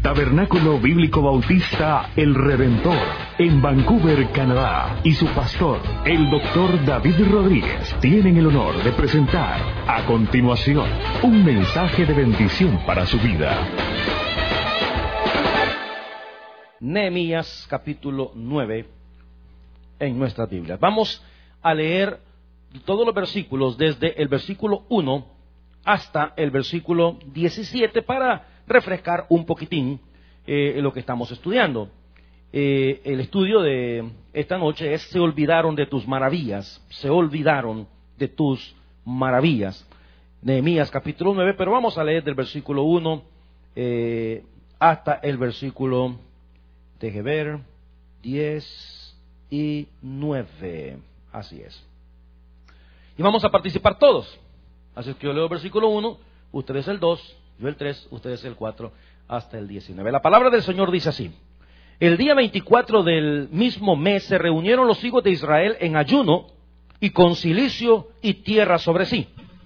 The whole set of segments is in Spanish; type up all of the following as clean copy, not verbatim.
Tabernáculo Bíblico Bautista El Redentor, en Vancouver, Canadá, y su pastor, el Dr. David Rodríguez, tienen el honor de presentar a continuación un mensaje de bendición para su vida. Nehemías capítulo 9 en nuestras Biblias. Vamos a leer todos los versículos desde el versículo 1 hasta el versículo 17 para refrescar un poquitín lo que estamos estudiando. El estudio de esta noche es: se olvidaron de tus maravillas, se olvidaron de tus maravillas. Nehemías capítulo 9, pero vamos a leer del versículo 1 hasta el versículo, deje ver, 10 y 9. Así es. Y vamos a participar todos. Así es que yo leo el versículo 1, ustedes el 2, yo el 3, ustedes el 4, hasta el 19. La palabra del Señor dice así: el día 24 del mismo mes se reunieron los hijos de Israel en ayuno y con cilicio y tierra sobre sí.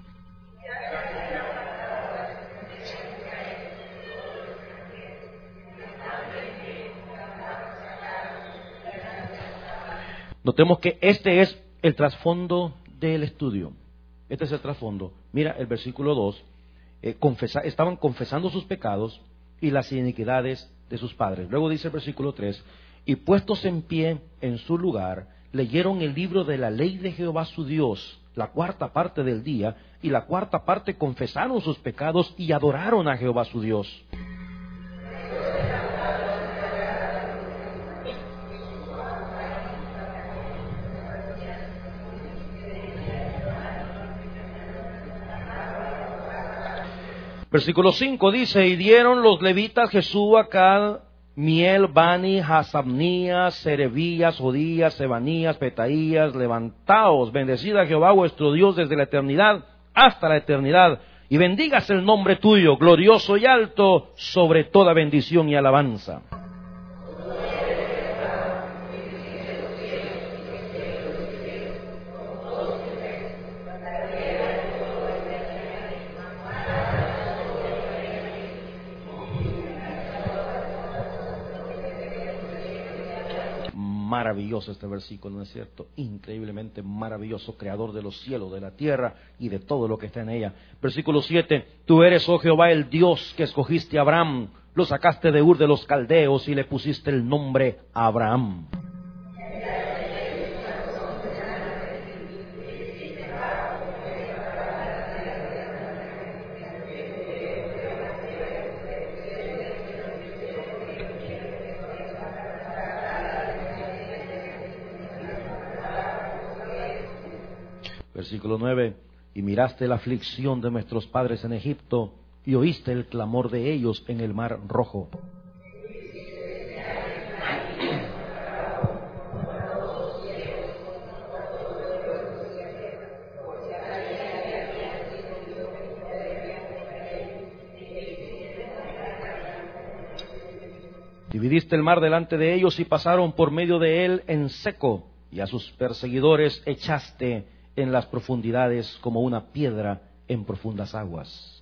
Notemos que este es el trasfondo del estudio. Este es el trasfondo. Mira el versículo 2. Estaban confesando sus pecados y las iniquidades de sus padres. Luego dice el versículo 3: y puestos en pie en su lugar, leyeron el libro de la ley de Jehová su Dios, la cuarta parte del día, y la cuarta parte confesaron sus pecados y adoraron a Jehová su Dios. Versículo 5 dice: y dieron los levitas Jesúa, Cal, Miel, Bani, Hasabnías, Serebías, Jodías, Sebanías, Petaías: levantaos, bendecid a Jehová vuestro Dios desde la eternidad hasta la eternidad, y bendígase el nombre tuyo, glorioso y alto, sobre toda bendición y alabanza. Maravilloso este versículo, ¿no es cierto? Increíblemente maravilloso, creador de los cielos, de la tierra y de todo lo que está en ella. Versículo 7: tú eres, oh Jehová, el Dios que escogiste a Abraham, lo sacaste de Ur de los Caldeos y le pusiste el nombre Abraham. Versículo 9: y miraste la aflicción de nuestros padres en Egipto, y oíste el clamor de ellos en el mar Rojo. Dividiste el mar delante de ellos y pasaron por medio de él en seco, y a sus perseguidores echaste en las profundidades como una piedra en profundas aguas.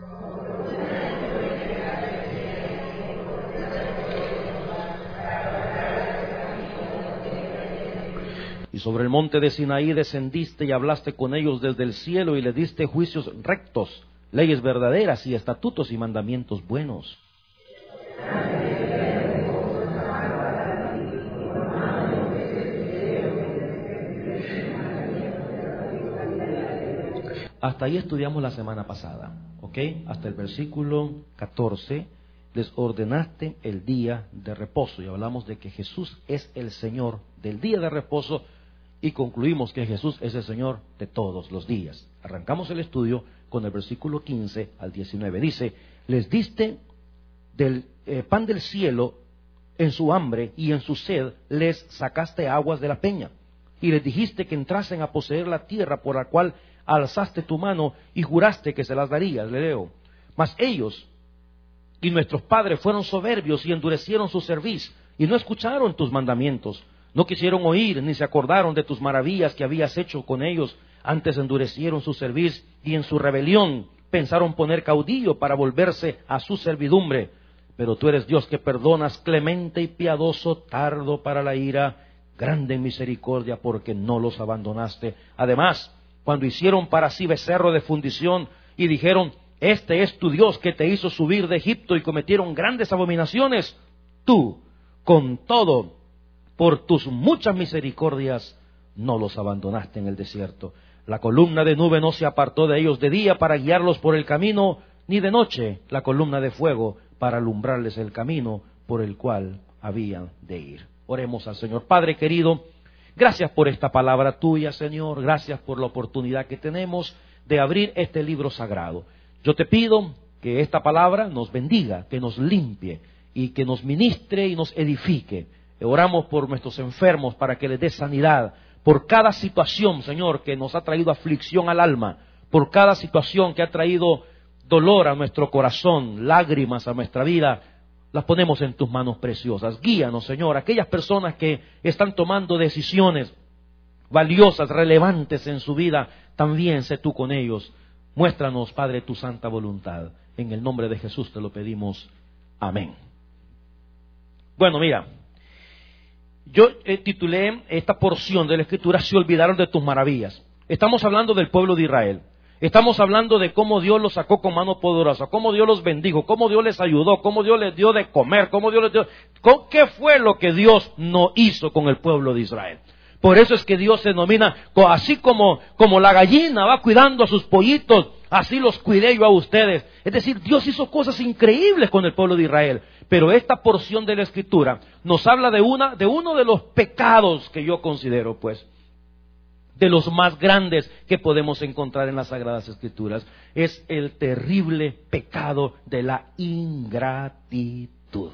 Y sobre el monte de Sinaí descendiste y hablaste con ellos desde el cielo y les diste juicios rectos, leyes verdaderas y estatutos y mandamientos buenos. Hasta ahí estudiamos la semana pasada, ¿ok? Hasta el versículo 14, les ordenaste el día de reposo, y hablamos de que Jesús es el Señor del día de reposo, y concluimos que Jesús es el Señor de todos los días. Arrancamos el estudio con el versículo 15 al 19. Dice: les diste del pan del cielo en su hambre, y en su sed les sacaste aguas de la peña, y les dijiste que entrasen a poseer la tierra por la cual alzaste tu mano y juraste que se las darías. Le leo: mas ellos y nuestros padres fueron soberbios y endurecieron su cerviz y no escucharon tus mandamientos, no quisieron oír ni se acordaron de tus maravillas que habías hecho con ellos. Antes endurecieron su cerviz y en su rebelión pensaron poner caudillo para volverse a su servidumbre. pero tú eres Dios que perdonas, clemente y piadoso, tardo para la ira, grande en misericordia, porque no los abandonaste. Además, cuando hicieron para sí becerro de fundición y dijeron, este es tu Dios que te hizo subir de Egipto, y cometieron grandes abominaciones, tú, con todo, por tus muchas misericordias, no los abandonaste en el desierto. La columna de nube no se apartó de ellos de día para guiarlos por el camino, ni de noche la columna de fuego para alumbrarles el camino por el cual habían de ir. Oremos al Señor. Padre querido, gracias por esta palabra tuya, Señor. Gracias por la oportunidad que tenemos de abrir este libro sagrado. Yo te pido que esta palabra nos bendiga, que nos limpie y que nos ministre y nos edifique. Oramos por nuestros enfermos para que les dé sanidad, por cada situación, Señor, que nos ha traído aflicción al alma, por cada situación que ha traído dolor a nuestro corazón, lágrimas a nuestra vida, las ponemos en tus manos preciosas. Guíanos, Señor, aquellas personas que están tomando decisiones valiosas, relevantes en su vida, también sé tú con ellos. Muéstranos, Padre, tu santa voluntad. En el nombre de Jesús te lo pedimos. Amén. Bueno, mira, yo titulé esta porción de la Escritura, Se olvidaron de tus maravillas. Estamos hablando del pueblo de Israel. Estamos hablando de cómo Dios los sacó con mano poderosa, cómo Dios los bendijo, cómo Dios les ayudó, cómo Dios les dio de comer, cómo Dios les dio... ¿Qué fue lo que Dios no hizo con el pueblo de Israel? Por eso es que Dios se denomina, así como la gallina va cuidando a sus pollitos, así los cuidé yo a ustedes. Es decir, Dios hizo cosas increíbles con el pueblo de Israel. Pero esta porción de la Escritura nos habla de uno de los pecados que yo considero, pues, de los más grandes que podemos encontrar en las Sagradas Escrituras. Es el terrible pecado de la ingratitud.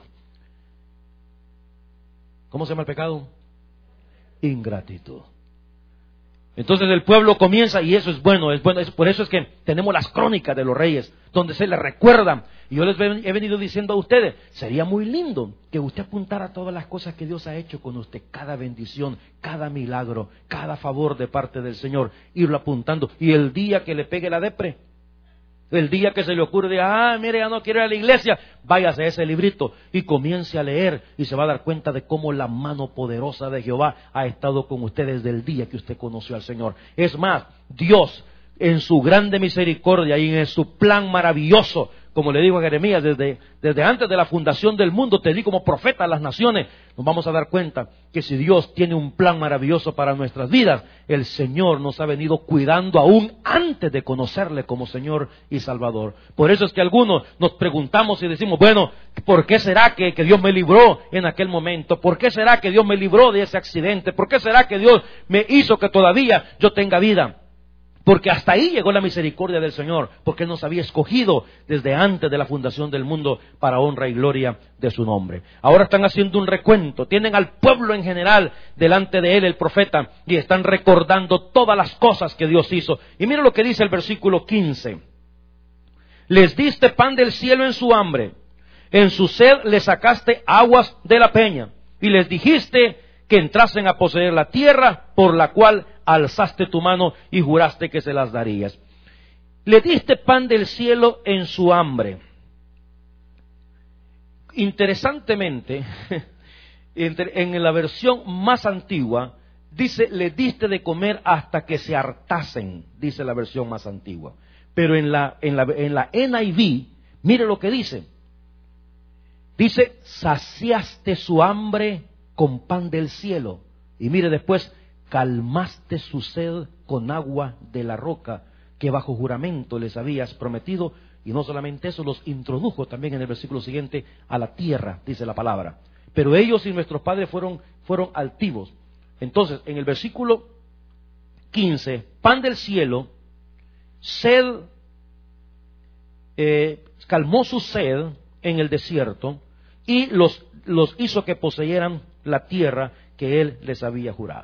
¿Cómo se llama el pecado? Ingratitud. Entonces el pueblo comienza, y eso es bueno, por eso es que tenemos las crónicas de los reyes, donde se les recuerdan. Y yo les he venido diciendo a ustedes, sería muy lindo que usted apuntara todas las cosas que Dios ha hecho con usted, cada bendición, cada milagro, cada favor de parte del Señor, irlo apuntando. Y el día que le pegue la depre, el día que se le ocurre, mire, ya no quiero ir a la iglesia, váyase a ese librito y comience a leer, y se va a dar cuenta de cómo la mano poderosa de Jehová ha estado con usted desde el día que usted conoció al Señor. Es más, Dios, en su grande misericordia y en su plan maravilloso, como le digo a Jeremías, desde antes de la fundación del mundo te di como profeta a las naciones. Nos vamos a dar cuenta que si Dios tiene un plan maravilloso para nuestras vidas, el Señor nos ha venido cuidando aún antes de conocerle como Señor y Salvador. Por eso es que algunos nos preguntamos y decimos, bueno, ¿por qué será que Dios me libró en aquel momento? ¿Por qué será que Dios me libró de ese accidente? ¿Por qué será que Dios me hizo que todavía yo tenga vida? Porque hasta ahí llegó la misericordia del Señor, porque Él nos había escogido desde antes de la fundación del mundo para honra y gloria de su nombre. Ahora están haciendo un recuento, tienen al pueblo en general delante de Él, el profeta, y están recordando todas las cosas que Dios hizo. Y mira lo que dice el versículo 15. Les diste pan del cielo en su hambre, en su sed les sacaste aguas de la peña, y les dijiste que entrasen a poseer la tierra por la cual alzaste tu mano y juraste que se las darías. Le diste pan del cielo en su hambre. Interesantemente, en la versión más antigua, dice, le diste de comer hasta que se hartasen, dice la versión más antigua. Pero en la NIV, mire lo que dice. Dice, saciaste su hambre con pan del cielo. Y mire después, calmaste su sed con agua de la roca que bajo juramento les habías prometido. Y no solamente eso, los introdujo también en el versículo siguiente a la tierra, dice la palabra. Pero ellos y nuestros padres fueron altivos. Entonces, en el versículo 15, pan del cielo, sed, calmó su sed en el desierto y los hizo que poseyeran la tierra que Él les había jurado.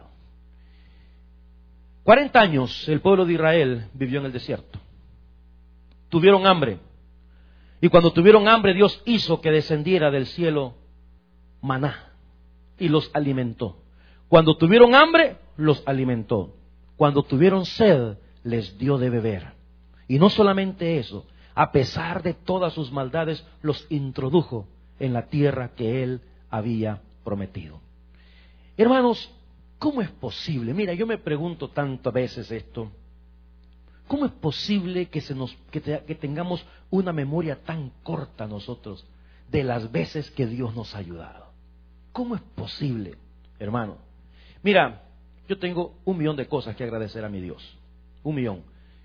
40 años el pueblo de Israel vivió en el desierto. Tuvieron hambre. Y cuando tuvieron hambre, Dios hizo que descendiera del cielo maná y los alimentó. Cuando tuvieron hambre, los alimentó. Cuando tuvieron sed, les dio de beber. Y no solamente eso, a pesar de todas sus maldades, los introdujo en la tierra que Él había prometido. Hermanos, ¿cómo es posible? Mira, yo me pregunto tantas veces esto. ¿Cómo es posible que tengamos una memoria tan corta nosotros de las veces que Dios nos ha ayudado? ¿Cómo es posible, hermano? Mira, yo tengo 1.000.000 de cosas que agradecer a mi Dios. 1.000.000.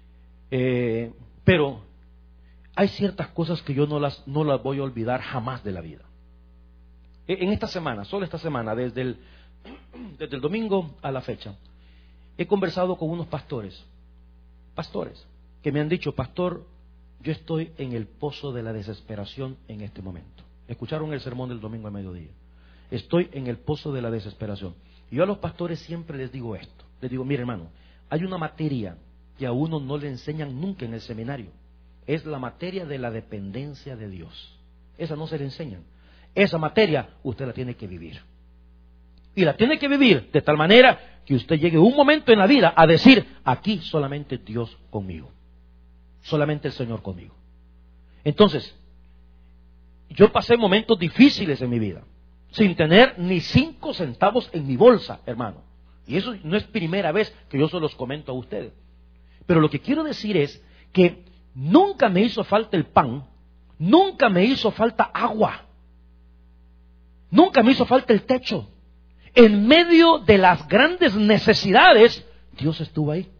Pero hay ciertas cosas que yo no las voy a olvidar jamás de la vida. En esta semana, solo esta semana, desde el domingo a la fecha, he conversado con unos pastores que me han dicho: pastor, yo estoy en el pozo de la desesperación en este momento. Escucharon el sermón del domingo a mediodía. Estoy en el pozo de la desesperación. Y yo a los pastores siempre les digo esto. Les digo: mire, hermano, hay una materia que a uno no le enseñan nunca en el seminario. Es la materia de la dependencia de Dios. Esa no se le enseñan. Esa materia usted la tiene que vivir. Y la tiene que vivir de tal manera que usted llegue un momento en la vida a decir: aquí solamente Dios conmigo, solamente el Señor conmigo. Entonces, yo pasé momentos difíciles en mi vida, sin tener ni 5 centavos en mi bolsa, hermano. Y eso no es primera vez que yo se los comento a ustedes. Pero lo que quiero decir es que nunca me hizo falta el pan, nunca me hizo falta agua, nunca me hizo falta el techo. En medio de las grandes necesidades, Dios estuvo ahí.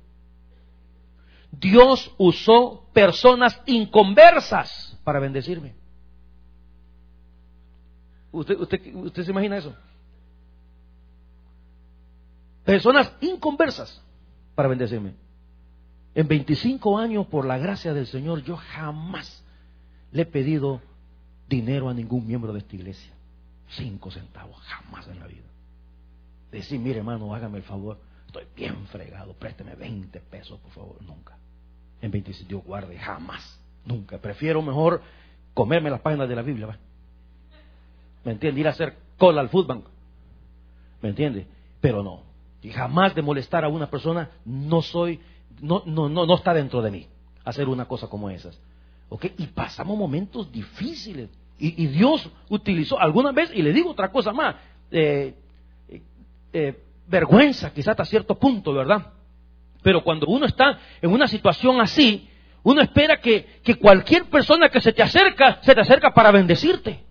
Dios usó personas inconversas para bendecirme. ¿Usted se imagina eso? Personas inconversas para bendecirme. En 25 años, por la gracia del Señor, yo jamás le he pedido dinero a ningún miembro de esta iglesia. 5 centavos, jamás en la vida. Decir: mire, hermano, hágame el favor, estoy bien fregado, présteme 20 pesos, por favor. Nunca. En 25, Dios guarde, jamás, nunca. Prefiero mejor comerme las páginas de la Biblia, ¿va? ¿Me entiende? Ir a hacer cola al food bank, ¿me entiende? Pero no, y jamás de molestar a una persona, no está dentro de mí hacer una cosa como esas. ¿Ok? Y pasamos momentos difíciles, y Dios utilizó alguna vez, y le digo otra cosa más, vergüenza quizás hasta cierto punto, ¿verdad? Pero cuando uno está en una situación así, uno espera que cualquier persona que se te acerca para bendecirte.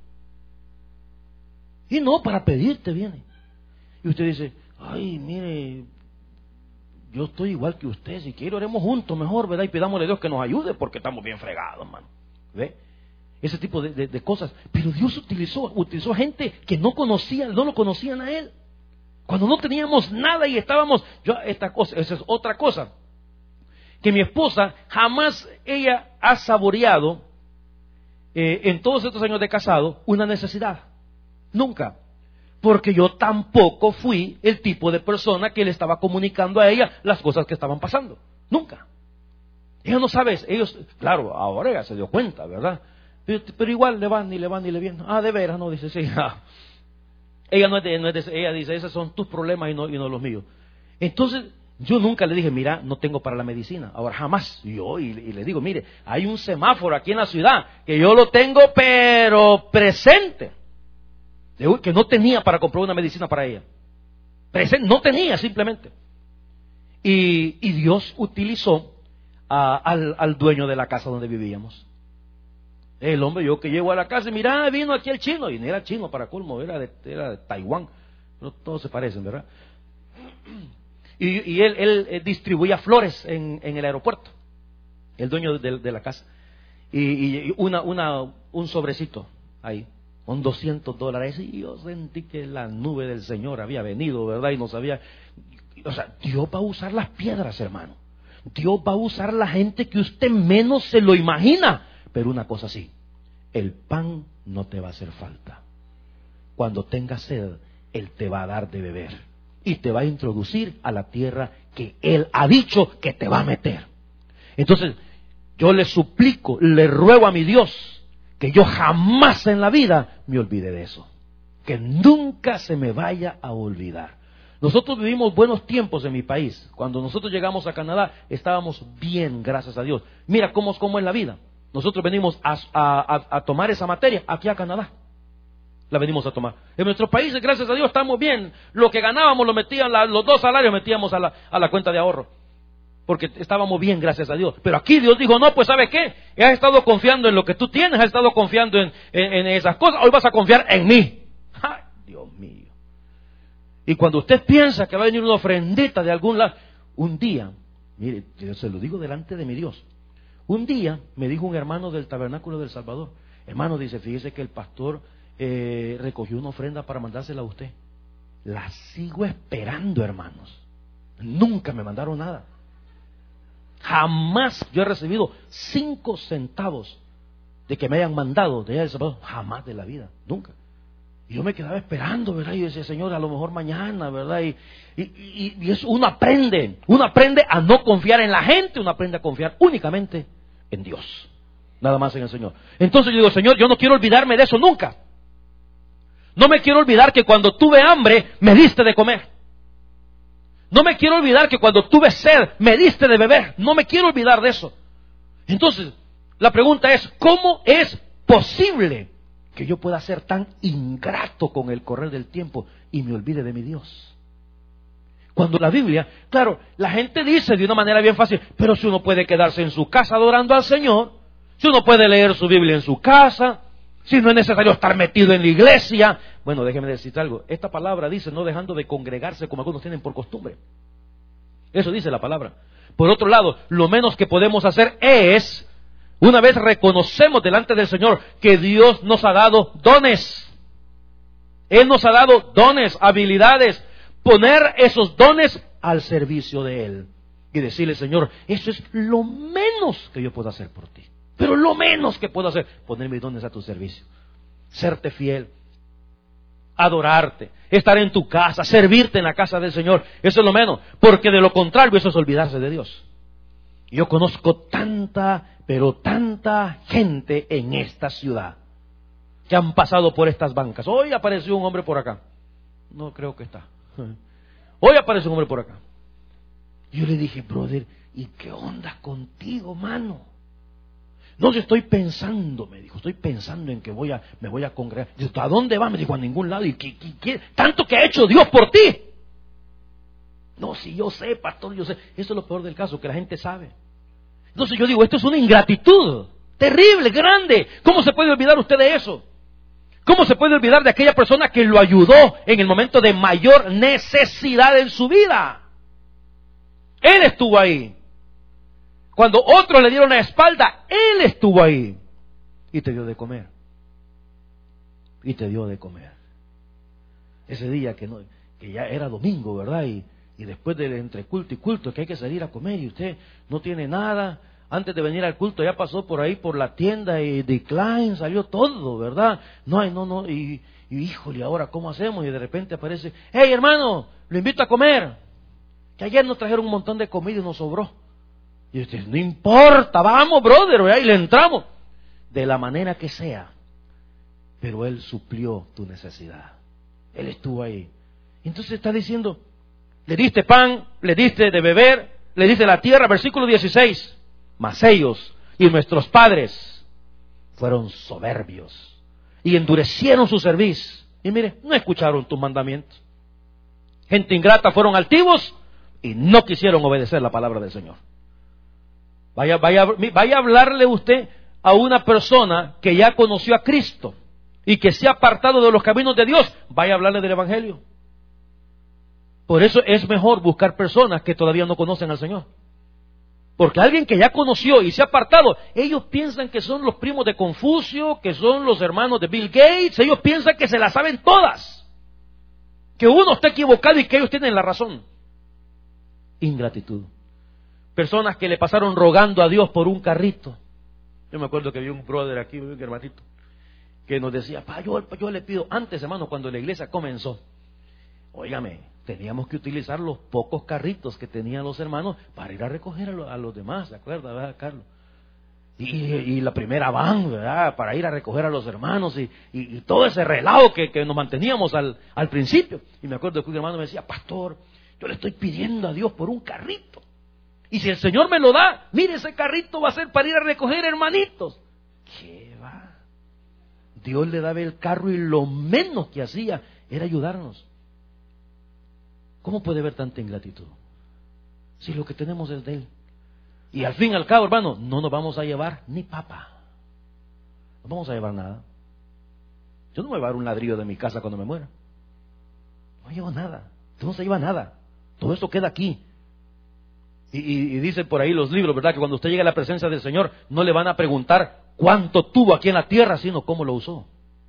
Y no para pedirte viene. Y usted dice: ay, mire, yo estoy igual que usted, si quiere oremos juntos mejor, ¿verdad? Y pidámosle a Dios que nos ayude porque estamos bien fregados, hermano. ¿Ve? Ese tipo de cosas. Pero Dios utilizó gente que no lo conocían a Él. Cuando no teníamos nada y estábamos... esa es otra cosa. Que mi esposa jamás ella ha saboreado, en todos estos años de casado, una necesidad. Nunca. Porque yo tampoco fui el tipo de persona que le estaba comunicando a ella las cosas que estaban pasando. Nunca. Ella no sabe, claro, ahora ella se dio cuenta, ¿verdad? Pero igual le van ni le vienen. Ah, de veras, no, dice, sí. Ella ella dice: esos son tus problemas y no los míos. Entonces, yo nunca le dije: mira, no tengo para la medicina. Ahora, jamás. Y le digo: mire, hay un semáforo aquí en la ciudad que yo lo tengo, pero presente. Que no tenía para comprar una medicina para ella. No tenía, simplemente. Y Dios utilizó al dueño de la casa donde vivíamos. El hombre, yo que llego a la casa y mira, vino aquí el chino. Y no era chino para colmo, era de Taiwán. Pero todos se parecen, ¿verdad? Y él distribuía flores en el aeropuerto. El dueño de la casa. Y un sobrecito ahí, con $200. Y yo sentí que la nube del Señor había venido, ¿verdad? Y no sabía. O sea, Dios va a usar las piedras, hermano. Dios va a usar la gente que usted menos se lo imagina. Pero una cosa sí, el pan no te va a hacer falta. Cuando tengas sed, Él te va a dar de beber. Y te va a introducir a la tierra que Él ha dicho que te va a meter. Entonces, yo le suplico, le ruego a mi Dios que yo jamás en la vida me olvide de eso. Que nunca se me vaya a olvidar. Nosotros vivimos buenos tiempos en mi país. Cuando nosotros llegamos a Canadá, estábamos bien, gracias a Dios. Mira cómo es la vida. Nosotros venimos a tomar esa materia aquí a Canadá. la venimos a tomar. En nuestros países, gracias a Dios, estamos bien. Lo que ganábamos lo metían, los 2 salarios metíamos a la cuenta de ahorro. Porque estábamos bien, gracias a Dios. Pero aquí Dios dijo, no, pues ¿sabe qué? Has estado confiando en lo que tú tienes, has estado confiando en esas cosas, hoy vas a confiar en mí. ¡Ay, Dios mío! Y cuando usted piensa que va a venir una ofrendita de algún lado, un día, mire, yo se lo digo delante de mi Dios, un día me dijo un hermano del Tabernáculo del Salvador, hermano, dice, fíjese que el pastor recogió una ofrenda para mandársela a usted. La sigo esperando, hermanos. Nunca me mandaron nada. Jamás yo he recibido 5 centavos de que me hayan mandado de allá del Salvador. Jamás de la vida, nunca. Y yo me quedaba esperando, ¿verdad? Y yo decía, Señor, a lo mejor mañana, ¿verdad? Y eso uno aprende a no confiar en la gente, uno aprende a confiar únicamente en Dios. Nada más en el Señor. Entonces yo digo, Señor, yo no quiero olvidarme de eso nunca. No me quiero olvidar que cuando tuve hambre, me diste de comer. No me quiero olvidar que cuando tuve sed, me diste de beber. No me quiero olvidar de eso. Entonces, la pregunta es, ¿cómo es posible que yo pueda ser tan ingrato con el correr del tiempo y me olvide de mi Dios? Cuando la Biblia, claro, la gente dice de una manera bien fácil, pero si uno puede quedarse en su casa adorando al Señor, si uno puede leer su Biblia en su casa, si no es necesario estar metido en la iglesia. Bueno, déjeme decir algo. Esta palabra dice no dejando de congregarse como algunos tienen por costumbre. Eso dice la palabra. Por otro lado, lo menos que podemos hacer es, una vez reconocemos delante del Señor que Dios nos ha dado dones. Él nos ha dado dones, habilidades. Poner esos dones al servicio de Él. Y decirle, Señor, eso es lo menos que yo puedo hacer por ti. Pero lo menos que puedo hacer, poner mis dones a tu servicio. Serte fiel. Adorarte. Estar en tu casa. Servirte en la casa del Señor. Eso es lo menos. Porque de lo contrario, eso es olvidarse de Dios. Yo conozco tanta, pero tanta gente en esta ciudad que han pasado por estas bancas. Hoy apareció un hombre por acá. No creo que está. Hoy apareció un hombre por acá. Yo le dije, brother, ¿y qué onda contigo, mano? No, yo estoy pensando, me dijo, estoy pensando en que me voy a congregar. Yo, ¿a dónde va? Me dijo, a ningún lado. ¿Y qué tanto que ha hecho Dios por ti? No, si yo sé, pastor, yo sé. Eso es lo peor del caso, que la gente sabe. Entonces yo digo, esto es una ingratitud terrible, grande. ¿Cómo se puede olvidar usted de eso? ¿Cómo se puede olvidar de aquella persona que lo ayudó en el momento de mayor necesidad en su vida? Él estuvo ahí. Cuando otros le dieron la espalda, Él estuvo ahí. Y te dio de comer. Y te dio de comer. Ese día que ya era domingo, ¿verdad? Y después de entre culto y culto, que hay que salir a comer y usted no tiene nada. Antes de venir al culto ya pasó por ahí por la tienda y Decline, salió todo, ¿verdad? No. Y híjole, ahora ¿cómo hacemos? Y de repente aparece, hey hermano, lo invito a comer. Que ayer nos trajeron un montón de comida y nos sobró. Y usted, no importa, vamos, brother, ¿verdad? Y le entramos. De la manera que sea. Pero Él suplió tu necesidad. Él estuvo ahí. Entonces está diciendo, le diste pan, le diste de beber, le diste la tierra, versículo 16. Mas ellos y nuestros padres fueron soberbios y endurecieron su cerviz. Y mire, no escucharon tus mandamientos. Gente ingrata, fueron altivos y no quisieron obedecer la palabra del Señor. Vaya a hablarle usted a una persona que ya conoció a Cristo y que se ha apartado de los caminos de Dios. Vaya a hablarle del Evangelio. Por eso es mejor buscar personas que todavía no conocen al Señor. Porque alguien que ya conoció y se ha apartado, ellos piensan que son los primos de Confucio, que son los hermanos de Bill Gates, ellos piensan que se las saben todas. Que uno está equivocado y que ellos tienen la razón. Ingratitud. Personas que le pasaron rogando a Dios por un carrito. Yo me acuerdo que había un brother aquí, un hermanito, que nos decía, yo le pido, antes hermano, cuando la iglesia comenzó, óigame, teníamos que utilizar los pocos carritos que tenían los hermanos para ir a recoger a los demás, ¿se acuerda, verdad, Carlos? Y la primera van, ¿verdad? Para ir a recoger a los hermanos y todo ese relajo que nos manteníamos al principio. Y me acuerdo que un hermano me decía, pastor, yo le estoy pidiendo a Dios por un carrito. Y si el Señor me lo da, mire, ese carrito va a ser para ir a recoger hermanitos. ¿Qué va? Dios le daba el carro y lo menos que hacía era ayudarnos. ¿Cómo puede haber tanta ingratitud? Si lo que tenemos es de Él. Y al fin y al cabo, hermano, no nos vamos a llevar ni papa. No vamos a llevar nada. Yo no me voy a llevar un ladrillo de mi casa cuando me muera. No llevo nada. No se lleva nada. Todo esto queda aquí. Y dicen por ahí los libros, ¿verdad? Que cuando usted llegue a la presencia del Señor, no le van a preguntar cuánto tuvo aquí en la tierra, sino cómo lo usó.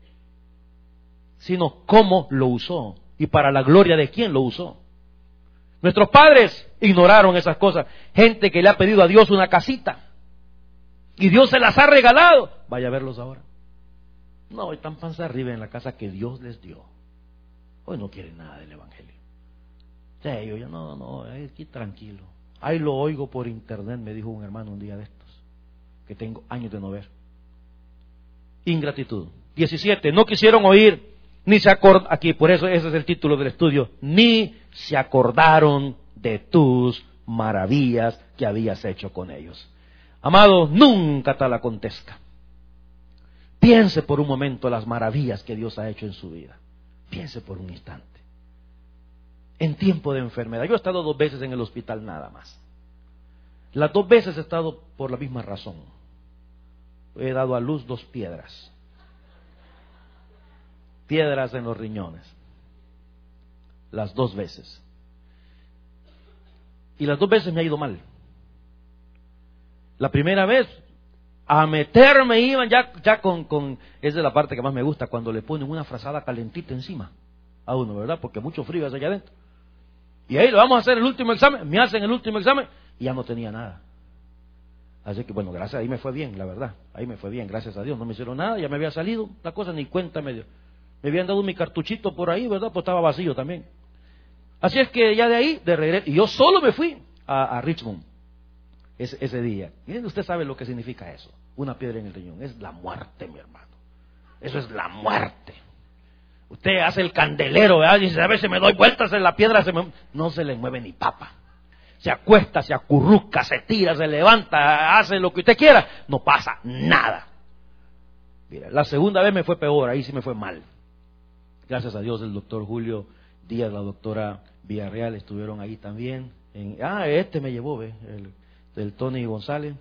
Sino cómo lo usó. Y para la gloria de quién lo usó. Nuestros padres ignoraron esas cosas. Gente que le ha pedido a Dios una casita. Y Dios se las ha regalado. Vaya a verlos ahora. No, están panza arriba en la casa que Dios les dio. Hoy no quieren nada del Evangelio. Sí, yo ya no, aquí tranquilo. Ahí lo oigo por internet, me dijo un hermano un día de estos, que tengo años de no ver. Ingratitud. 17. No quisieron oír, ni se acordaron, aquí por eso ese es el título del estudio, ni se acordaron de tus maravillas que habías hecho con ellos. Amado, nunca tal acontezca. Piense por un momento las maravillas que Dios ha hecho en su vida. Piense por un instante. En tiempo de enfermedad. Yo he estado 2 veces en el hospital nada más. Las 2 veces he estado por la misma razón. He dado a luz 2 piedras. Piedras en los riñones. Las 2 veces. Y las 2 veces me ha ido mal. La primera vez, a meterme iban ya con esa es la parte que más me gusta, cuando le ponen una frazada calentita encima a uno, ¿verdad? Porque mucho frío es allá adentro. Y ahí le vamos a hacer el último examen, me hacen el último examen y ya no tenía nada. Así que bueno, gracias, ahí me fue bien, la verdad. Ahí me fue bien, gracias a Dios, no me hicieron nada, ya me había salido, la cosa ni cuenta me dio. Me habían dado mi cartuchito por ahí, ¿verdad? Pues estaba vacío también. Así es que ya de ahí, de regreso, y yo solo me fui a Richmond ese día. Miren, usted sabe lo que significa eso, una piedra en el riñón, es la muerte, mi hermano. Eso es la muerte. Usted hace el candelero, ¿verdad? Y dice, a veces me doy vueltas en la piedra, no se le mueve ni papa. Se acuesta, se acurruca, se tira, se levanta, hace lo que usted quiera, no pasa nada. Mira, la segunda vez me fue peor, ahí sí me fue mal. Gracias a Dios el doctor Julio Díaz, la doctora Villarreal estuvieron ahí también. Me llevó, el Tony González.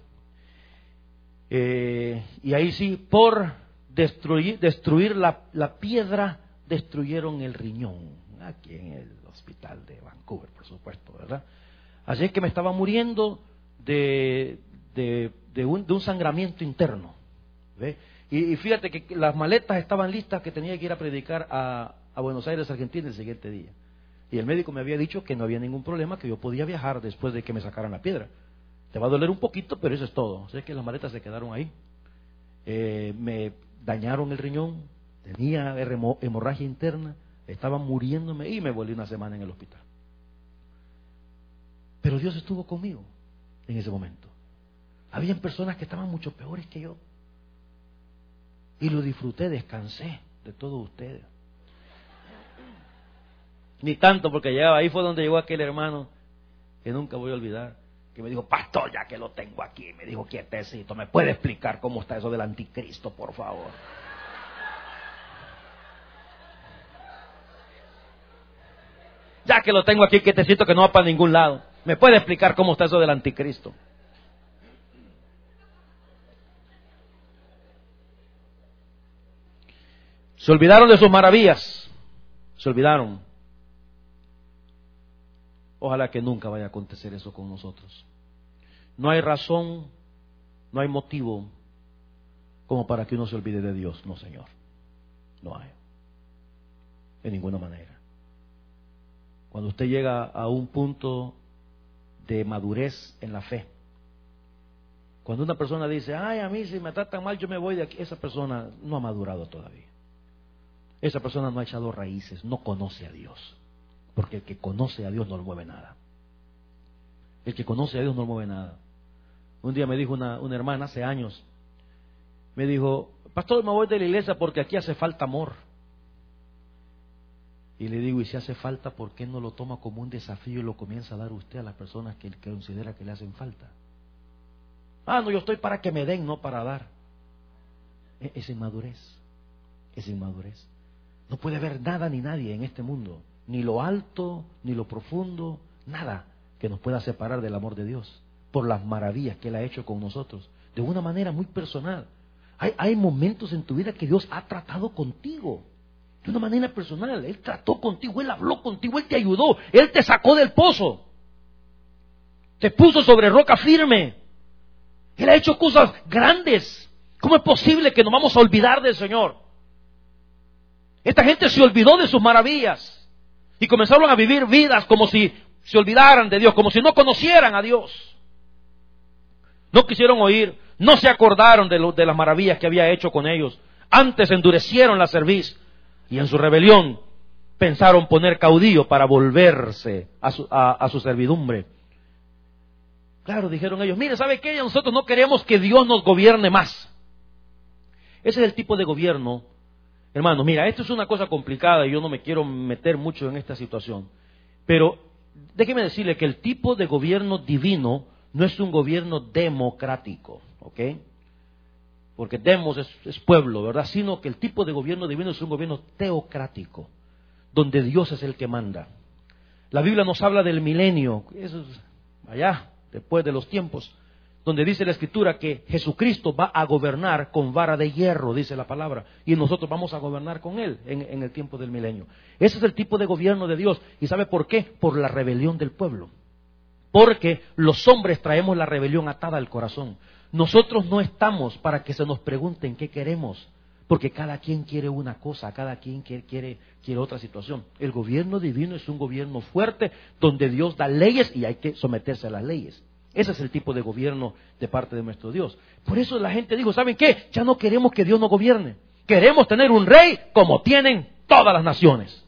Y ahí sí, por destruir la piedra, destruyeron el riñón, aquí en el hospital de Vancouver, por supuesto, ¿verdad? Así es que me estaba muriendo de un sangramiento interno, ¿ve? Y fíjate que las maletas estaban listas, que tenía que ir a predicar a Buenos Aires, Argentina, el siguiente día. Y el médico me había dicho que no había ningún problema, que yo podía viajar después de que me sacaran la piedra. Te va a doler un poquito, pero eso es todo. Así que las maletas se quedaron ahí. Me dañaron el riñón, tenía hemorragia interna, estaba muriéndome y me volví 1 semana en el hospital. Pero Dios estuvo conmigo en ese momento. Habían personas que estaban mucho peores que yo. Y lo disfruté, descansé de todos ustedes. Ni tanto, porque llegaba, ahí fue donde llegó aquel hermano que nunca voy a olvidar, que me dijo, pastor, ya que lo tengo aquí, me dijo, quietecito, ¿me puede explicar cómo está eso del anticristo, por favor? Ya que lo tengo aquí, quietecito, que no va para ningún lado, ¿me puede explicar cómo está eso del anticristo? Se olvidaron de sus maravillas, se olvidaron. Ojalá que nunca vaya a acontecer eso con nosotros. No hay razón, no hay motivo como para que uno se olvide de Dios, no, Señor. No hay. De ninguna manera. Cuando usted llega a un punto de madurez en la fe, cuando una persona dice, ay, a mí si me tratan mal yo me voy de aquí, esa persona no ha madurado todavía. Esa persona no ha echado raíces, no conoce a Dios. Porque el que conoce a Dios no le mueve nada. El que conoce a Dios no le mueve nada. Un día me dijo una hermana hace años, me dijo, pastor, me voy de la iglesia porque aquí hace falta amor. Y le digo, y si hace falta, ¿por qué no lo toma como un desafío y lo comienza a dar usted a las personas que considera que le hacen falta? No, yo estoy para que me den, no para dar. Es inmadurez. es inmadurez. No puede haber nada ni nadie en este mundo, ni lo alto, ni lo profundo, nada que nos pueda separar del amor de Dios, por las maravillas que Él ha hecho con nosotros, de una manera muy personal. Hay momentos en tu vida que Dios ha tratado contigo, de una manera personal. Él trató contigo, Él habló contigo, Él te ayudó, Él te sacó del pozo, te puso sobre roca firme. Él ha hecho cosas grandes. ¿Cómo es posible que nos vamos a olvidar del Señor? Esta gente se olvidó de sus maravillas y comenzaron a vivir vidas como si se olvidaran de Dios, como si no conocieran a Dios. No quisieron oír, no se acordaron de las maravillas que había hecho con ellos. Antes endurecieron la cerviz y en su rebelión pensaron poner caudillo para volverse a su servidumbre. Claro, dijeron ellos, mire, ¿sabe qué? Nosotros no queremos que Dios nos gobierne más. Ese es el tipo de gobierno. Hermanos, mira, esto es una cosa complicada y yo no me quiero meter mucho en esta situación. Pero déjeme decirle que el tipo de gobierno divino no es un gobierno democrático, ¿ok? Porque demos es pueblo, ¿verdad? Sino que el tipo de gobierno divino es un gobierno teocrático, donde Dios es el que manda. La Biblia nos habla del milenio, eso es allá, después de los tiempos, donde dice la Escritura que Jesucristo va a gobernar con vara de hierro, dice la palabra, y nosotros vamos a gobernar con Él en el tiempo del milenio. Ese es el tipo de gobierno de Dios. ¿Y sabe por qué? Por la rebelión del pueblo. Porque los hombres traemos la rebelión atada al corazón. Nosotros no estamos para que se nos pregunten qué queremos, porque cada quien quiere una cosa, cada quien quiere otra situación. El gobierno divino es un gobierno fuerte, donde Dios da leyes y hay que someterse a las leyes. Ese es el tipo de gobierno de parte de nuestro Dios. Por eso la gente dijo, ¿saben qué? Ya no queremos que Dios nos gobierne. Queremos tener un rey como tienen todas las naciones.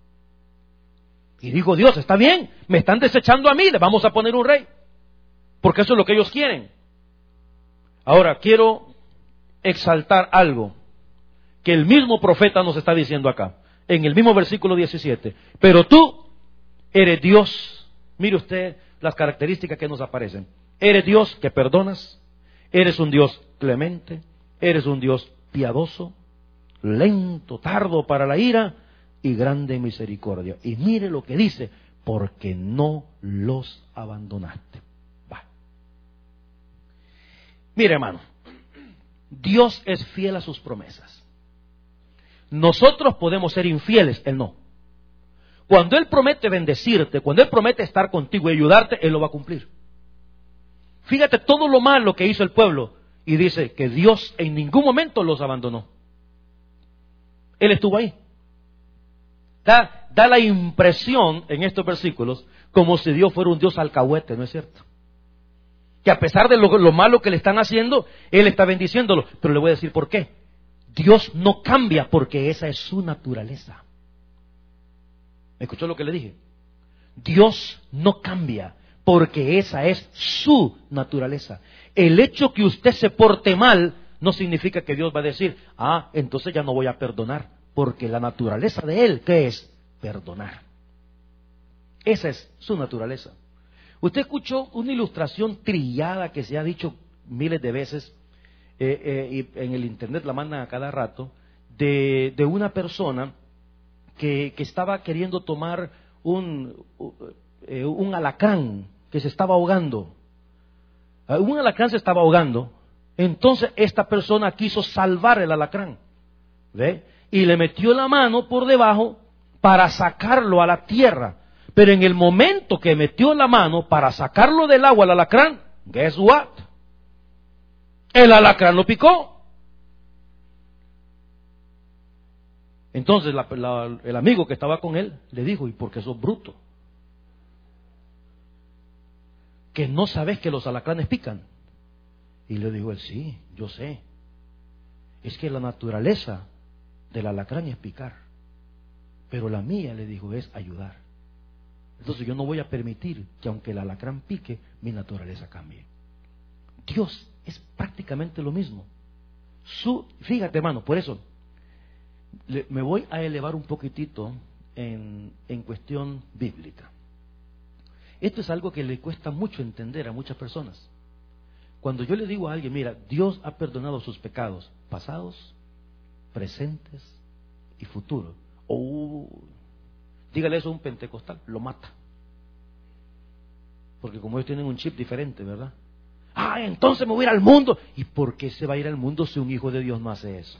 Y dijo Dios, está bien, me están desechando a mí, le vamos a poner un rey. Porque eso es lo que ellos quieren. Ahora, quiero exaltar algo que el mismo profeta nos está diciendo acá, en el mismo versículo 17. Pero tú eres Dios. Mire usted las características que nos aparecen. Eres Dios que perdonas, eres un Dios clemente, eres un Dios piadoso, lento, tardo para la ira y grande en misericordia. Y mire lo que dice, porque no los abandonaste. Va. Mire, hermano, Dios es fiel a sus promesas. Nosotros podemos ser infieles, Él no. Cuando Él promete bendecirte, cuando Él promete estar contigo y ayudarte, Él lo va a cumplir. Fíjate todo lo malo que hizo el pueblo y dice que Dios en ningún momento los abandonó. Él estuvo ahí. Da la impresión en estos versículos como si Dios fuera un Dios alcahuete, ¿no es cierto? Que a pesar de lo malo que le están haciendo, Él está bendiciéndolo. Pero le voy a decir por qué. Dios no cambia porque esa es su naturaleza. ¿Me escuchó lo que le dije? Dios no cambia porque esa es su naturaleza. El hecho que usted se porte mal no significa que Dios va a decir, entonces ya no voy a perdonar, porque la naturaleza de Él, ¿qué es? Perdonar. Esa es su naturaleza. Usted escuchó una ilustración trillada que se ha dicho miles de veces, y en el internet la mandan a cada rato, de una persona que estaba queriendo tomar un alacrán que se estaba ahogando. Un alacrán se estaba ahogando. Entonces esta persona quiso salvar el alacrán, ¿ve? Y le metió la mano por debajo para sacarlo a la tierra. Pero en el momento que metió la mano para sacarlo del agua al alacrán, guess what? El alacrán lo picó. Entonces el amigo que estaba con él le dijo, ¿y por qué sos bruto? ¿Que no sabes que los alacranes pican? Y le dijo él, sí, yo sé. Es que la naturaleza del alacrán es picar. Pero la mía, le dijo, es ayudar. Entonces yo no voy a permitir que aunque el alacrán pique, mi naturaleza cambie. Dios es prácticamente lo mismo. Fíjate, hermano, por eso me voy a elevar un poquitito en cuestión bíblica. Esto es algo que le cuesta mucho entender a muchas personas. Cuando yo le digo a alguien, mira, Dios ha perdonado sus pecados pasados, presentes y futuros. Dígale eso a un pentecostal, lo mata. Porque como ellos tienen un chip diferente, ¿verdad? Entonces me voy a ir al mundo. ¿Y por qué se va a ir al mundo si un hijo de Dios no hace eso?